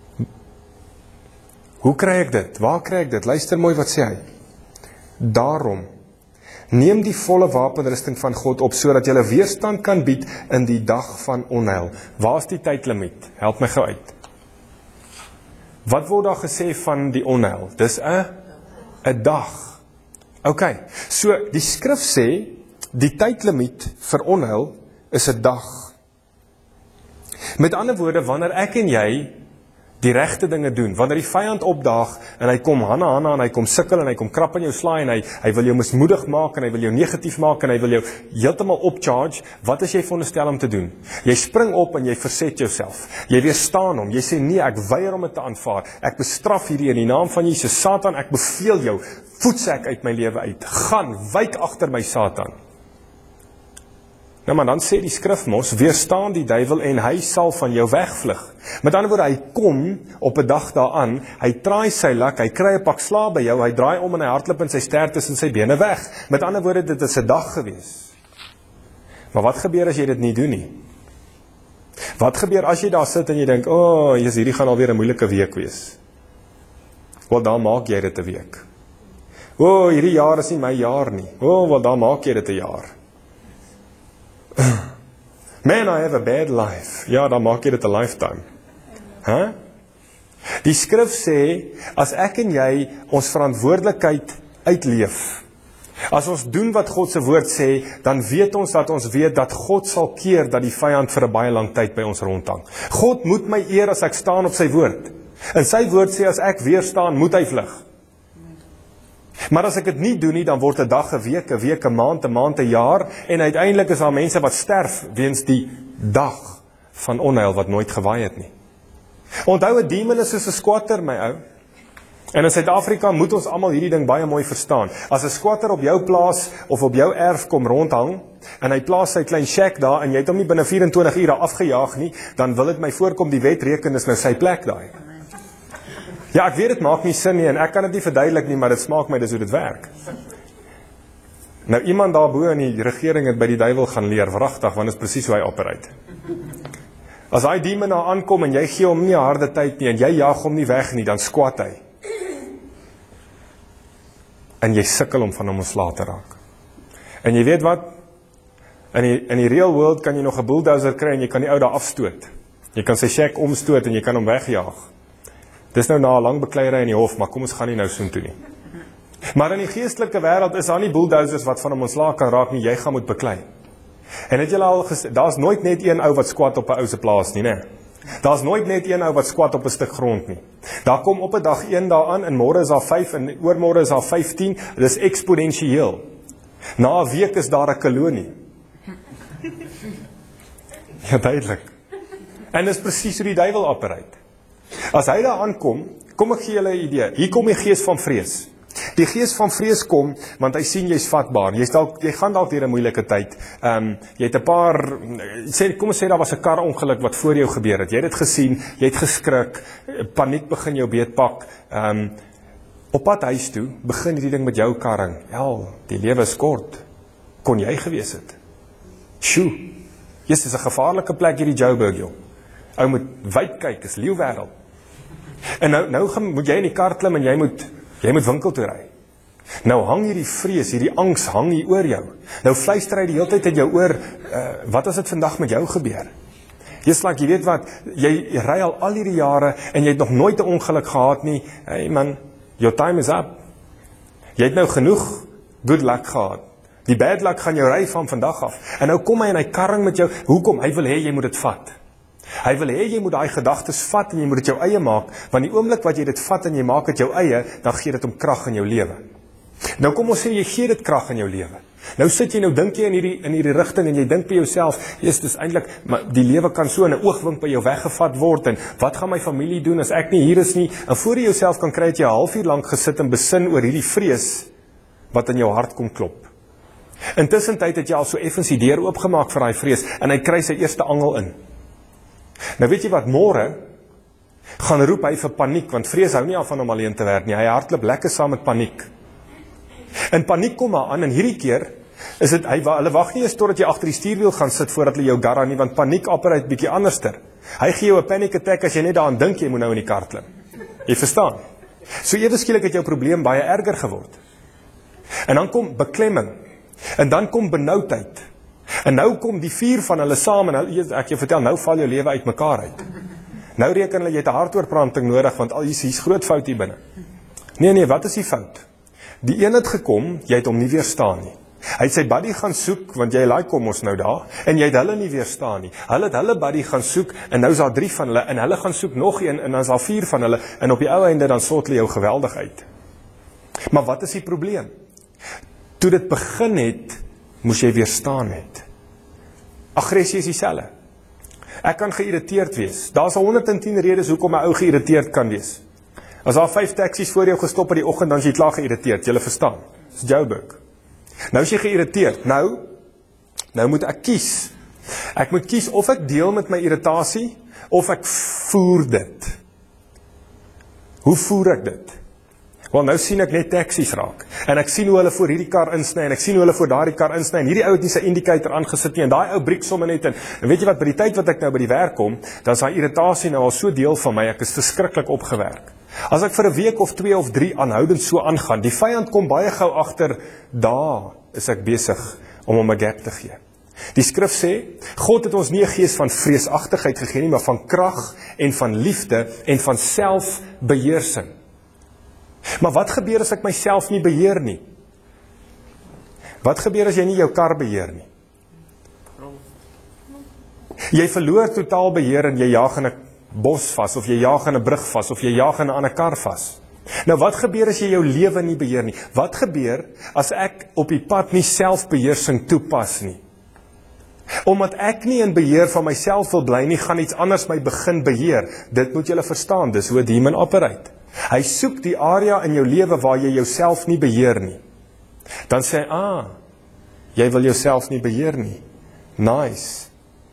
Hoe kry ek dit? Waar kry ek dit? Luister mooi wat sê hy. Daarom, neem die volle wapenrusting van God op, sodat jy weerstand kan bied in die dag van onheil. Waar is die tydlimiet? Help my gou uit. Wat word daar gesê van die onheil? Dis 'n 'n dag. Ok, so die skrif sê, die tydlimiet vir onheil is 'n dag. Met ander woorde, wanneer ek en jy die regte dinge doen, wanneer die vyand opdaag, en hy kom hanna hanna, en hy kom sukkel, en hy kom krap in jou slaai, en hy, hy wil jou mismoedig maak, en hy wil jou negatief maak, en hy wil jou heeltemal opcharge, wat is jy veronderstel om te doen? Jy spring op, en jy verset jouself, jy weerstaan hom, jy sê nee, ek weier om dit te aanvaar, ek bestraf hierdie in die naam van Jesus, Satan, ek beveel jou, voetsek uit my lewe uit, gaan, wyk agter my Satan. Nou maar dan sê die skrif mos, weerstaan die duiwel en hy sal van jou wegvlug. Met ander woorde, hy kom op 'n dag daaraan, hy traai sy lak, hy kry 'n pak slaap by jou, hy draai om en hy hardloop in sy stert tussen sy bene weg. Met ander woorde, dit is 'n dag gewees. Maar wat gebeur as jy dit nie doen nie? Wat gebeur as jy daar sit en jy dink, o, oh, hierdie gaan alweer 'n moeilike week wees? Wel, dan maak jy dit 'n week. O, oh, hierdie jaar is nie my jaar nie. O, oh, wel, dan maak jy dit 'n jaar. Man, I have a bad life. Ja, dan maak jy dit 'n lifetime. Huh? Die skrif sê, as ek en jy ons verantwoordelikheid uitleef, as ons doen wat God se woord sê, dan weet ons dat ons weet dat God sal keer dat die vyand vir 'n baie lang tyd by ons rondhang. God moet my eer as ek staan op sy woord. En sy woord sê, as ek weer staan, moet hy vlug. Maar as ek dit nie doen nie, dan word 'n dag 'n week, 'n week 'n maand, 'n maand 'n jaar, en uiteindelik is daar mense wat sterf weens die dag van onheil wat nooit gewaai het nie. Onthou, 'n demon is soos 'n squatter, my ou. En in Suid-Afrika moet ons almal hierdie ding baie mooi verstaan. As 'n squatter op jou plaas of op jou erf kom rondhang, en hy plaas sy klein shack daar, en jy het hom nie binne vyf en twintig ure afgejaag nie, dan wil dit my voorkom die wet reken is nou sy plek daai. Ja, ek weet dit maak nie sin nie, en ek kan dit nie verduidelik nie, maar dit smaak my dis hoe dit werk. Nou, iemand daarbo in die regering het by die duiwel gaan leer, wragtig, want dit is presies hoe hy operate. As hy demon nou aankom, en jy gee hom nie 'n harde tyd nie, en jy jaag hom nie weg nie, dan squat hy. En jy sukkel om van hom ontslae te raak. En jy weet wat? In die, in die real world kan jy nog 'n bulldozer kry, en jy kan die ou daar afstoot. Jy kan sy shack omstoot, en jy kan hom wegjaag. Dis nou na 'n lang bekleierery in die hof, maar kom ons gaan nie nou soontoe nie. Maar in die geestelike wêreld is daar nie bulldozers wat van hom ontslae kan raak nie, jy gaan moet beklei. En het julle al gesê, daar's nooit net een ou wat squat op 'n ou se plaas nie, né? Daar's nooit net een ou wat squat op 'n stuk grond nie. Daar kom op 'n dag een daaraan, en môre is daar vyf, en oormôre is daar vyftien, dit is eksponensieel. Na 'n week is daar 'n kolonie. Ja, duidelik. En dis presies hoe die duiwel operate. As hy daar aankom, kom ek gee julle 'n idee. Hier kom die gees van vrees. Die gees van vrees kom, want hy sien jy's vatbaar. Jy's dalk, jy gaan dalk deur 'n moeilike tyd. Um, jy het 'n paar, sê, kom ons sê daar was 'n karongeluk wat voor jou gebeur het. Jy het dit gesien, jy het geskrik, paniek begin jou beetpak. Um, op pad huis toe, begin hierdie ding met jou karring. Ja, die lewe is kort. Kon jy gewees het? Sjoe, yes, is 'n gevaarlike plek hierdie Joburg, joh. Ou moet wyd kyk, is leeuwêreld. En nou, nou gaan, moet jy in die kar klim en jy moet, jy moet winkel toe ry. Nou hang hierdie vrees, hierdie angs hang hier oor jou. Nou fluister hy die hele tyd in jou oor, uh, wat as dit vandag met jou gebeur? Jy's like, jy weet wat, jy ry al al hierdie jare en jy het nog nooit 'n ongeluk gehad nie. Hey man, your time is up. Jy het nou genoeg good luck gehad. Die bad luck gaan jou ry van vandag af. En nou kom hy en hy karring met jou. Hoekom? Hy wil hê jy moet dit vat. Hy wil hê jy moet daai gedagtes vat en jy moet dit jou eie maak, want die oomblik wat jy dit vat en jy maak dit jou eie, dan gee dit om krag in jou lewe. Nou kom ons sê jy gee dit krag in jou lewe. Nou sit jy nou dink jy in hierdie in hierdie rigting en jy dink by jouself, "Jesus, dis eintlik maar die lewe kan so in 'n oogwink by jou weggevat word en wat gaan my familie doen as ek nie hier is nie?" En voor jy jouself kan kry het jy 'n halfuur lank gesit en besin oor hierdie vrees wat in jou hart kom klop. Intussen tyd het jy al so effens die deur oopgemaak vir daai vrees en hy kry sy eerste angel in. Nou weet jy wat, môre gaan roep hy vir paniek, want vrees hou nie af van om alleen te werk nie, hy hardloop lekker saam met paniek. En paniek kom maar aan, en hierdie keer, is dit, hy, hulle wag nie eens totdat jy agter die stuurwiel gaan sit, voordat hulle jou garra nie, want paniek operate bietjie anderster. Hy gee jou 'n panic attack, as jy net daaraan dink, jy moet nou in die kar klim. Jy verstaan? So ewe skielik het jou probleem baie erger geword. En dan kom beklemming, en dan kom benoudheid, en nou kom die vier van hulle saam, en hulle, ek jou vertel, nou val jou lewe uit mekaar uit. Nou reken hulle, jy het 'n hartoortpranting nodig, want al hier's hier's groot fout hier binne. Nee, nee, wat is die fout? Die een het gekom, jy het hom nie weerstaan nie. Hy het sy buddy gaan soek, want jy like kom ons nou daar, en jy het hulle nie weerstaan nie. Hulle het hulle buddy gaan soek, en nou is daar drie van hulle, en hulle gaan soek nog een, en dan is daar vier van hulle, en op die ou einde dan sort hulle jou geweldig uit. Maar wat is die probleem? Toe dit begin het, moes jy weerstaan het. Aggressie is dieselfde. Ek kan geïrriteerd wees. Daar's honderd en tien redes hoekom 'n ou geïrriteerd kan wees. As daar vyf taksies voor jou gestop in die oggend, dan is jy klaar geïrriteerd, jy verstaan. Dis Joburg. Nou is jy geïrriteerd. Nou, nou moet ek kies. Ek moet kies of ek deel met my irritasie, of ek voer dit. Hoe voer ek dit? Wel, nou sien ek net taksies raak, en ek sien hoe hulle voor hierdie kar insny, en ek sien hoe hulle voor daardie kar insny, en hierdie ou het nie sy indicator aangesit nie, en daai ou breek sommer net in, en weet jy wat, by die tyd wat ek nou by die werk kom, dan is daai irritasie nou al so deel van my, ek is verskriklik opgewerk. As ek vir 'n week of twee of drie aanhoudend so aangaan, die vyand kom baie gou agter, daar is ek besig om hom 'n gap te gee. Die skrif sê, God het ons nie 'n gees van vreesagtigheid gegee nie, maar van krag en van liefde en van selfbeheersing. Maar wat gebeur as ek myself nie beheer nie? Wat gebeur as jy nie jou kar beheer nie? Jy verloor totaal beheer en jy jaag in 'n bos vas, of jy jaag in 'n brug vas, of jy jaag in 'n ander kar vas. Nou wat gebeur as jy jou lewe nie beheer nie? Wat gebeur as ek op die pad nie selfbeheersing toepas nie? Omdat ek nie in beheer van myself wil bly nie, gaan iets anders my begin beheer. Dit moet julle verstaan, dis hoe 'n demon operate. Hy soek die area in jou lewe waar jy jouself nie beheer nie. Dan sê hy, ah, jy wil jouself nie beheer nie. Nice.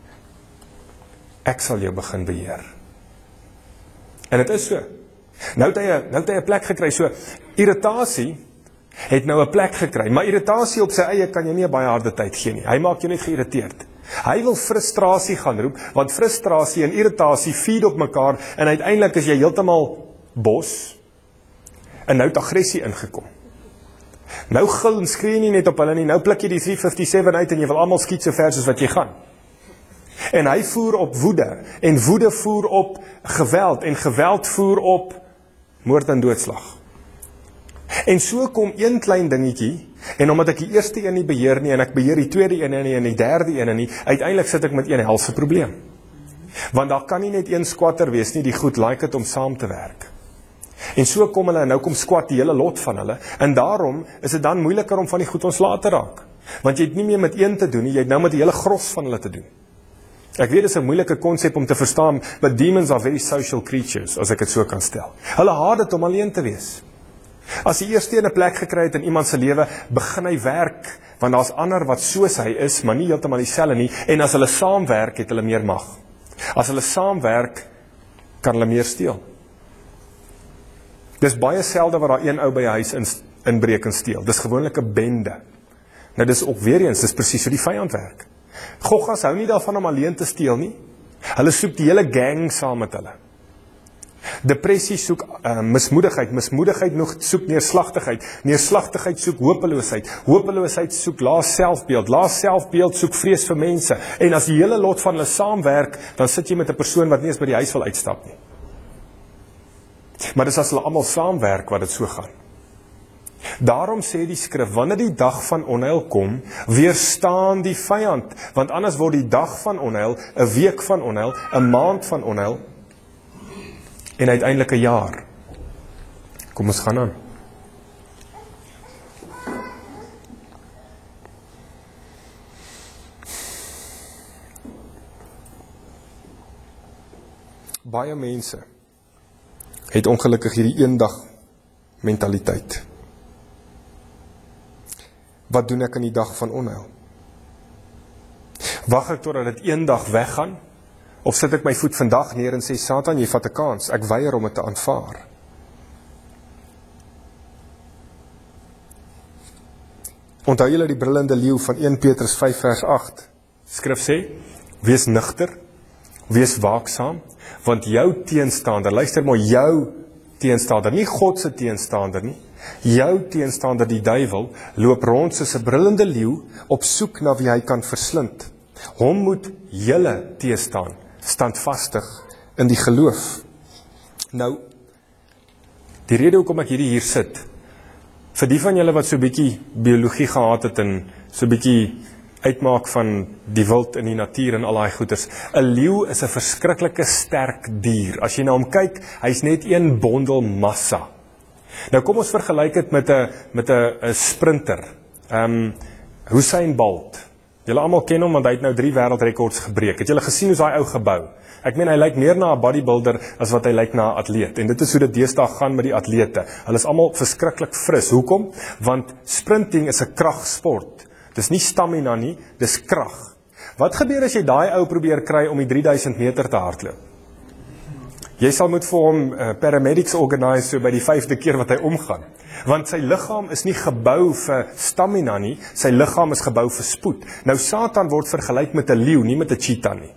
Ek sal jou begin beheer. En dit is so. Nou het hy, nou het hy 'n plek gekry, so irritasie het nou 'n plek gekry, maar irritasie op sy eie kan jy nie 'n baie harde tyd gee nie. Hy maak jou net geïrriteerd. Hy wil frustrasie gaan roep, want frustrasie en irritasie feed op mekaar, en uiteindelik is jy heeltemal bos, en nou het aggressie ingekom. Nou gil en skree nie net op hulle nie, nou plik jy die drie vyfty-seven uit, en jy wil almal skiet so ver soos wat jy gaan. En hy voer op woede, en woede voer op geweld, en geweld voer op moord en doodslag. En so kom een klein dingetjie, en omdat ek die eerste een nie beheer nie, en ek beheer die tweede een nie, en die derde een nie, uiteindelik sit ek met een helse probleem. Want daar kan nie net een squatter wees nie, die goed like het om saam te werk. En so kom hulle, en nou kom squat die hele lot van hulle, en daarom is dit dan moeiliker om van die goed ontslae te raak. Want jy het nie meer met een te doen nie, jy het nou met die hele gros van hulle te doen. Ek weet, dit is 'n moeilike konsep om te verstaan, but demons are very social creatures, as ek dit so kan stel. Hulle haat dit om alleen te wees. As die eerste een 'n plek gekry het in iemand se lewe, begin hy werk, want daar's ander wat soos hy is, maar nie heeltemal dieselfde nie, en as hulle saamwerk, het hulle meer mag. As hulle saamwerk, kan hulle meer steel. Dis baie selde wat daar een ou by 'n huis in, inbreek en steel. Dis gewoonlik 'n bende. Nou dis ook weer eens, dis presies hoe die vyand werk. Goggas hou nie daarvan om alleen te steel nie. Hulle soek die hele gang saam met hulle. Depressie soek uh, mismoedigheid, mismoedigheid nog soek neerslagtigheid, neerslagtigheid soek hopeloosheid, hopeloosheid soek lae selfbeeld, lae selfbeeld soek vrees vir mense, en as die hele lot van hulle saamwerk, dan sit jy met 'n persoon wat nie eens by die huis wil uitstap nie. Maar dis as hulle almal saamwerk wat dit so gaan. Daarom sê die skrif, wanneer die dag van onheil kom, weerstaan die vyand, want anders word die dag van onheil, 'n week van onheil, 'n maand van onheil, en uiteindelik 'n jaar. Kom ons gaan aan. Baie mense het ongelukkig hierdie eendag mentaliteit. Wat doen ek in die dag van onheil? Wag ek totdat dit eendag weggaan? Of sit ek my voet vandag neer en sê, Satan, jy vat 'n kans, ek weier om dit te aanvaar. Onthou julle die brullende leeu van Eerste Petrus vyf vers agt. Skrif sê, wees nugter, wees waaksaam, want jou teenstander, luister maar, jou teenstander, nie God se teenstander nie, jou teenstander die duiwel, loop rond soos 'n brullende leeu, op soek na wie hy kan verslind. Hom moet julle teestaan, standvastig in die geloof. Nou, die rede hoekom ek hierdie hier sit, vir die van julle wat so 'n bietjie biologie gehad het en so 'n bietjie uitmaak van die wild in die natuur en al daai goeters. 'n Leeu is 'n verskriklike sterk dier. As jy na hom kyk, hy's net een bondel massa. Nou kom ons vergelyk dit met 'n met 'n 'n sprinter. Ehm um, Usain Bolt. Julle almal ken hom want hy het nou drie wêreldrekords gebreek. Het julle gesien hoe daai ou gebou? Ek meen hy lyk meer na 'n bodybuilder as wat hy lyk na 'n atleet. En dit is hoe dit deesdae gaan met die atlete. Hulle is almal verskriklik fris. Hoekom? Want sprinting is 'n kragsport. Dis nie stamina nie, dis krag. Wat gebeur as jy daai ou probeer kry om die drie duisend meter te hardloop? Jy sal moet vir hom uh, paramedics organise so by die vyfde keer wat hy omgaan. Want sy liggaam is nie gebou vir stamina nie, sy liggaam is gebou vir spoed. Nou Satan word vergelyk met 'n leeu, nie met 'n cheetah nie.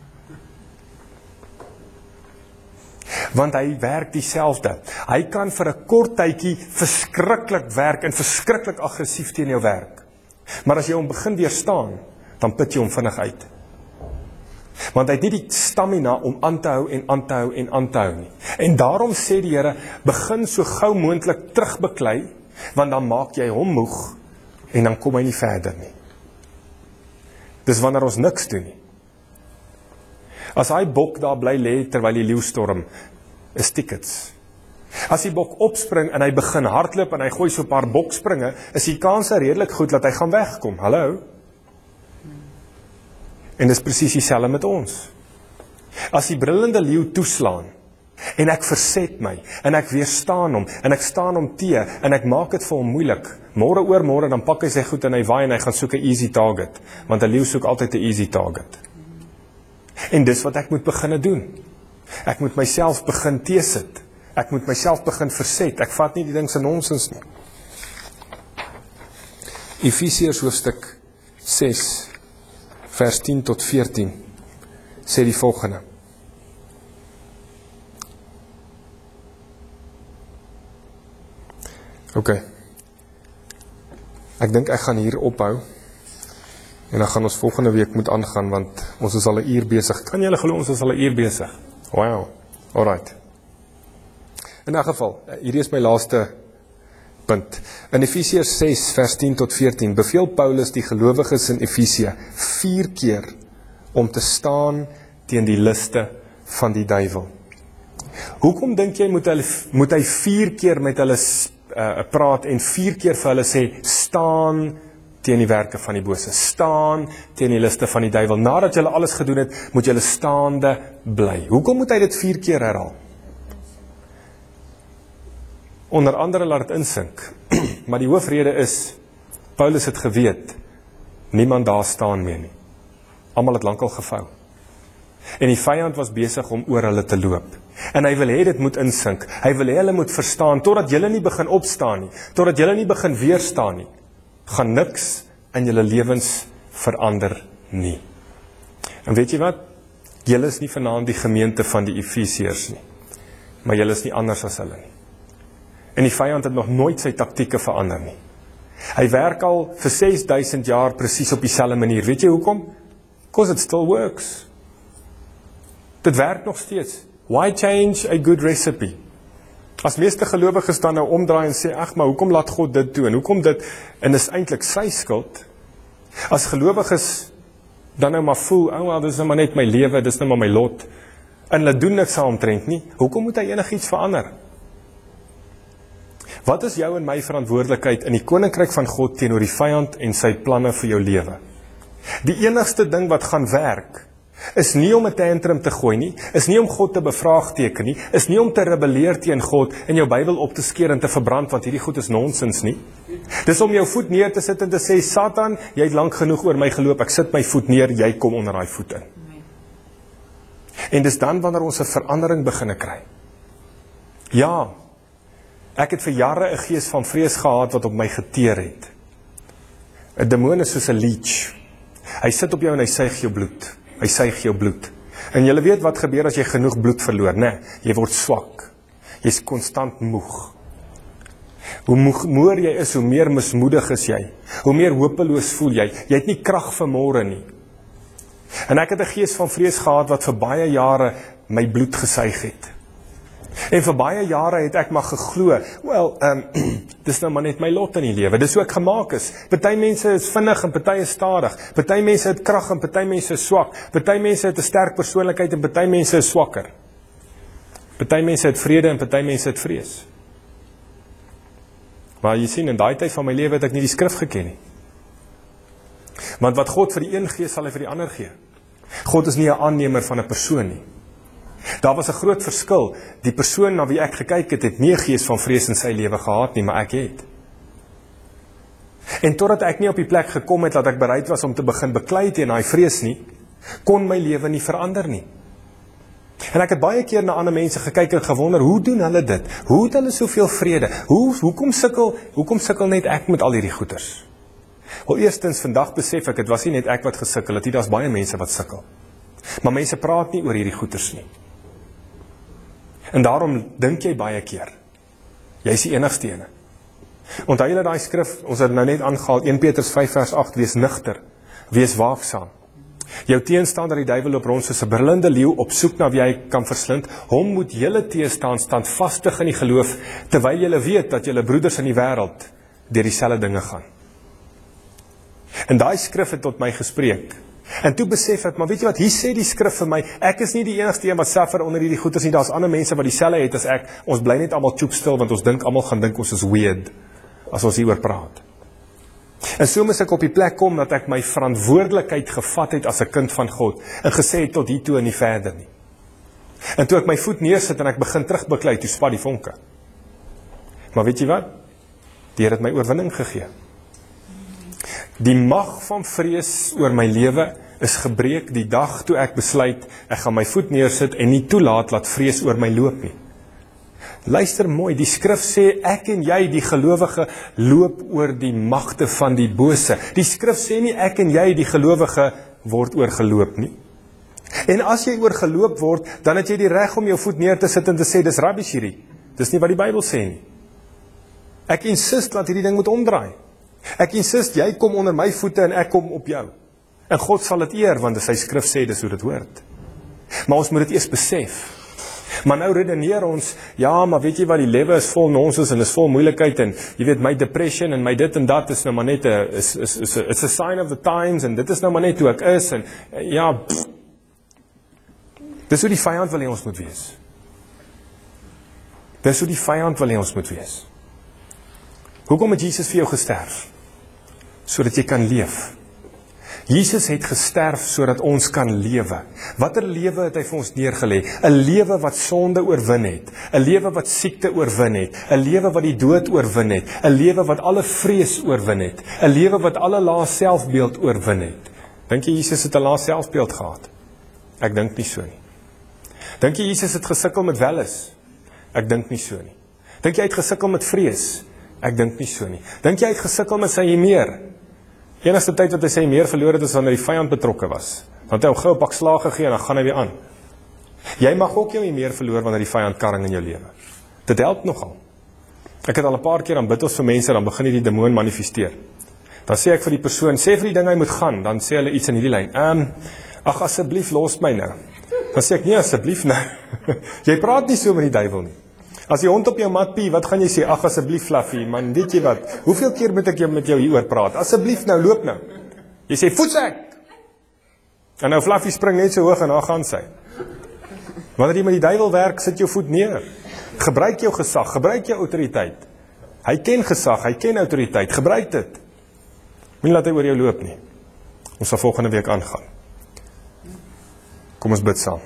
Want hy werk dieselfde. Hy kan vir 'n kort tydjie verskriklik werk en verskriklik aggressief teen jou werk. Maar as jy hom begin weerstaan, dan put jy hom vinnig uit. Want hy het nie die stamina om aan te hou en aan te hou en aan te hou nie. En daarom sê die Here, begin so gou moontlik terugbeklei, want dan maak jy hom moeg en dan kom hy nie verder nie. Dis wanneer ons niks doen nie. As hy bok daar bly lê terwyl die leeu storm, is tickets. As die bok opspring en hy begin hardloop en hy gooi so 'n paar bokspringe, is die kanse redelik goed dat hy gaan wegkom. Hallo? En dis presies dieselfde met ons. As die brullende leeu toeslaan, en ek verset my, en ek weerstaan hom, en ek staan hom te, en ek maak dit vir hom moeilik, môre oor môre, dan pak hy sy goed en hy waai en hy gaan soek 'n easy target, want 'n leeu soek altyd 'n easy target. En dis wat ek moet begin doen. Ek moet myself begin teesit. Ek moet myself begin verset. Ek vat nie die ding se nonsens nie. Efesiërs hoofstuk ses vers tien tot veertien sê die volgende. Ok. Ek dink ek gaan hier ophou en dan gaan ons volgende week moet aangaan want ons is al 'n uur besig. Kan julle glo ons is al 'n uur besig? Wow. Alright. In 'n geval, hierdie is my laaste punt. In Efesiërs ses vers tien tot veertien beveel Paulus die gelowiges in Efesië vier keer om te staan teen die liste van die duiwel. Hoekom dink jy moet hy, moet hy vier keer met hulle uh, praat en vier keer vir hulle sê staan teen die werke van die bose, staan teen die liste van die duiwel. Nadat julle alles gedoen het, moet julle staande bly. Hoekom moet hy dit vier keer herhaal? Onder andere laat dit insink. Maar die hoofrede is, Paulus het geweet, niemand daar staan meer nie. Almal het lankal gevou. En die vyand was besig om oor hulle te loop. En hy wil hê dit moet insink. Hy wil hê hulle moet verstaan, totdat julle nie begin opstaan nie, totdat julle nie begin weerstaan nie, gaan niks in julle lewens verander nie. En weet jy wat? Julle is nie vanaand die gemeente van die Efesiërs nie, maar julle is nie anders as hulle nie. En die vyand het nog nooit sy taktieke verander nie. Hy werk al vir ses duisend jaar presies op dieselfde manier. Weet jy hoekom? Because it still works. Dit werk nog steeds. Why change a good recipe? As meeste gelowiges dan nou omdraai en sê, ag, maar hoekom laat God dit toe? En hoekom dit, en is eintlik sy skuld. As gelowiges dan nou maar voel, oh, well, dis nou maar net my lewe, dis nou maar my lot, en hulle doen niks saamtrent nie, hoekom moet hy enigiets verander? Wat is jou en my verantwoordelikheid in die koninkryk van God teenoor die vyand en sy planne vir jou lewe? Die enigste ding wat gaan werk, is nie om 'n tantrum te gooi nie, is nie om God te bevraagteken nie, is nie om te rebelleer teen God en jou Bybel op te skeer en te verbrand, want hierdie goed is nonsens nie. Dis om jou voet neer te sit en te sê, Satan, jy het lank genoeg oor my geloop, ek sit my voet neer, jy kom onder daai voet in. En dis dan wanneer ons 'n verandering beginne kry. Ja, ek het vir jare 'n gees van vrees gehad wat op my geteer het. 'n Demoon is soos 'n leech. Hy sit op jou en hy suig jou bloed. Hy suig jou bloed. En jy weet wat gebeur as jy genoeg bloed verloor, né? Jy word swak. Jy's konstant moeg. Hoe moeër jy is, hoe meer mismoedig is jy. Hoe meer hopeloos voel jy. Jy het nie krag vir môre nie. En ek het 'n gees van vrees gehad wat vir baie jare my bloed gesuig het. En vir baie jare het ek maar geglo, wel, um, dis nou maar net my lot in die lewe, dis hoe ek gemaak is. Party mense is vinnig en party is stadig, party mense het krag en party mense is swak, party mense het 'n sterk persoonlikheid en party mense is swakker. Party mense het vrede en party mense het vrees. Maar jy sien, in daai tyd van my lewe het ek nie die skrif geken nie. Want wat God vir die een gee, sal hy vir die ander gee. God is nie 'n aannemer van 'n persoon nie. Daar was 'n groot verskil. Die persoon na wie ek gekyk het, het nie 'n gees van vrees in sy lewe gehad nie, maar ek het. En totdat ek nie op die plek gekom het dat ek bereid was om te begin beklei teen daai vrees nie, kon my lewe nie verander nie. En ek het baie keer na ander mense gekyk en gewonder, hoe doen hulle dit? Hoe het hulle soveel vrede? Hoe hoekom sukkel, hoekom sukkel net ek met al hierdie goeters? Wel, eerstens vandag besef ek, dit was nie net ek wat gesukkel het, daar's baie mense wat sukkel. Maar mense praat nie oor hierdie goeters nie. En daarom dink jy baie keer, jy is die enigste ene. Onthou julle daai skrif, ons het nou net aangehaal, Eerste Petrus vyf vers agt, wees nugter, wees waaksaam. Jou teenstander die duiwel loop rond soos 'n brullende leeu op soek na wie hy kan verslind. Hom moet julle teestaan, standvastig in die geloof, terwyl julle weet dat julle broeders in die wêreld deur dieselfde dinge gaan. En daai skrif het tot my gespreek. En toe besef ek, maar weet jy wat, hier sê die skrif vir my, ek is nie die enigste een wat suffer onder hierdie goeders nie, daar's ander mense wat dieselfde het as ek. Ons bly net almal choop stil, want ons dink almal gaan dink ons is weird as ons hieroor praat. En so moes ek op die plek kom dat ek my verantwoordelikheid gevat het as 'n kind van God en gesê het tot hier toe en nie verder nie. En toe ek my voet neersit en ek begin terugbeklei, toe spat die vonke. Maar weet jy wat? Die Here het my oorwinning gegee. Die mag van vrees oor my lewe is gebreek die dag toe ek besluit, ek gaan my voet neersit en nie toelaat laat vrees oor my loop nie. Luister mooi, die skrif sê, ek en jy, die gelowige, loop oor die magte van die bose. Die skrif sê nie, ek en jy, die gelowige, word oorgeloop nie. En as jy oorgeloop word, dan het jy die reg om jou voet neer te sit en te sê, dis rubbish hierdie. Dis nie wat die Bybel sê nie. Ek insist dat hierdie ding moet omdraai. Ek insist, jy kom onder my voete en ek kom op jou. En God sal dit eer, want sy skrif sê, dis hoe dit hoort. Maar ons moet dit eers besef. Maar nou redeneer ons, ja, maar weet jy wat, die lewe is vol nonsens en is vol moeilikheid en jy weet, my depression en my dit en dat is nou maar net 'n is is is it's a sign of the times en dit is nou maar net hoe ek is en ja, pff. Dis hoe die vyand wil hê ons moet wees. Dis hoe die vyand wil hê ons moet wees. Hoekom het Jesus vir jou gesterf? Sodat jy kan leef. Jesus het gesterf sodat ons kan lewe. Watter lewe het hy vir ons neergelê? 'n Lewe wat sonde oorwin het, 'n lewe wat siekte oorwin het, 'n lewe wat die dood oorwin het, 'n lewe wat alle vrees oorwin het, 'n lewe wat alle lae selfbeeld oorwin het. Dink jy Jesus het 'n lae selfbeeld gehad? Ek dink nie so nie. Dink jy Jesus het gesukkel met welis? Ek dink nie so nie. Dink jy hy het gesukkel met vrees? Ek dink nie so nie. Dink jy hy het gesukkel met sy meer? Enigste tyd wat hy sy meer verloor het is wanneer die vyand betrokke was. Want hy hom gou 'n pak slaag gegee en dan gaan hy weer aan. Jy mag ook jou meer verloor wanneer die vyand karring in jou lewe. Dit help nogal. Ek het al 'n paar keer aan bid ons vir mense, dan begin hierdie demoon manifesteer. Dan sê ek vir die persoon, sê vir die ding hy moet gaan, dan sê hulle iets in hierdie lyn. Ehm, um, ag asseblief los my nou. Dan sê ek, nee asseblief nou. Jy praat nie so met die duiwel nie. As die hond op jou mat pie, wat gaan jy sê? Ag asseblief Fluffy, man, weet jy wat? Hoeveel keer moet ek jou met jou hieroor praat? Asseblief nou, loop nou. Jy sê voetsek. En nou Fluffy spring net so hoog en dan gaan sy. Wanneer jy met die duiwel werk, sit jou voet neer. Gebruik jou gesag, gebruik jou autoriteit. Hy ken gesag, hy ken autoriteit, gebruik dit. Moenie laat hy oor jou loop nie. Ons sal volgende week aangaan. Kom ons bid saam.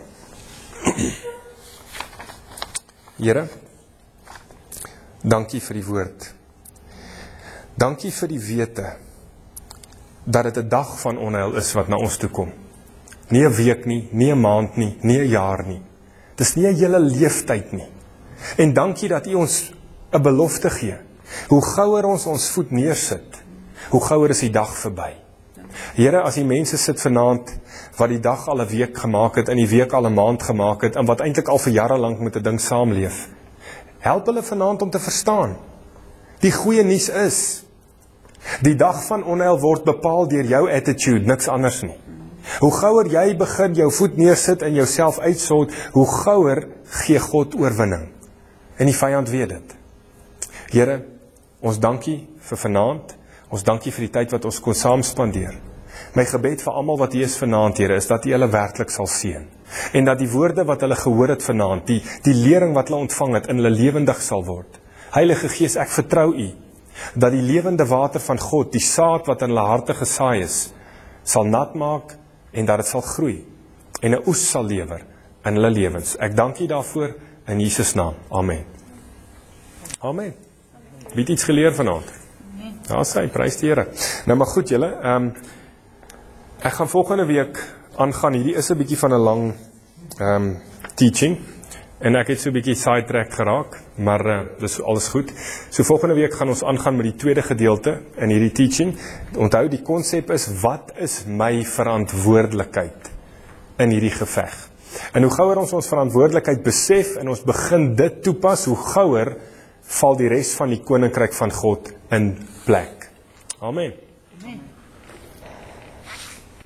Here, dankie vir die woord. Dankie vir die wete dat dit 'n dag van onheil is wat na ons toe kom. Nie 'n week nie, nie 'n maand nie, nie 'n jaar nie. Dis nie 'n hele leeftyd nie. En dankie dat U ons 'n belofte gee. Hoe gouer ons ons voet neersit, hoe gouer is die dag verby. Here, as die mense sit vanaand wat die dag al 'n week gemaak het, in die week al 'n maand gemaak het, en wat eintlik al vir jare lank met 'n ding saamleef, help hulle vanaand om te verstaan. Die goeie nuus is, die dag van onheil word bepaal deur jou attitude, niks anders nie. Hoe gouer jy begin jou voet neersit en jouself uitsort, hoe gouer gee God oorwinning. En die vyand weet dit. Here, ons dankie vir vanaand, ons dankie vir die tyd wat ons kon saam spandeer. My gebed vir almal wat hier is vanaand, Here, is dat U hulle werklik sal seën. En dat die woorde wat hulle gehoor het vanaand, die, die lering wat hulle ontvang het, in hulle lewendig sal word. Heilige Gees, ek vertrou U, dat die lewende water van God, die saad wat in hulle harte gesaai is, sal nat maak en dat dit sal groei en 'n oes sal lewer in hulle lewens. Ek dank U daarvoor in Jesus naam. Amen. Amen. Wie het iets geleer vanaand? Ja, sy, prys die Here. Nou maar goed julle, um, ek gaan volgende week aangaan, hierdie is 'n bietjie van 'n lang um, teaching, en ek het so 'n bietjie sidetrack geraak, maar uh, dis alles goed. So volgende week gaan ons aangaan met die tweede gedeelte in hierdie teaching. Onthou, die konsep is, wat is my verantwoordelikheid in hierdie geveg? En hoe gouer ons ons verantwoordelikheid besef en ons begin dit toepas, hoe gouer val die res van die koninkryk van God in plek. Amen.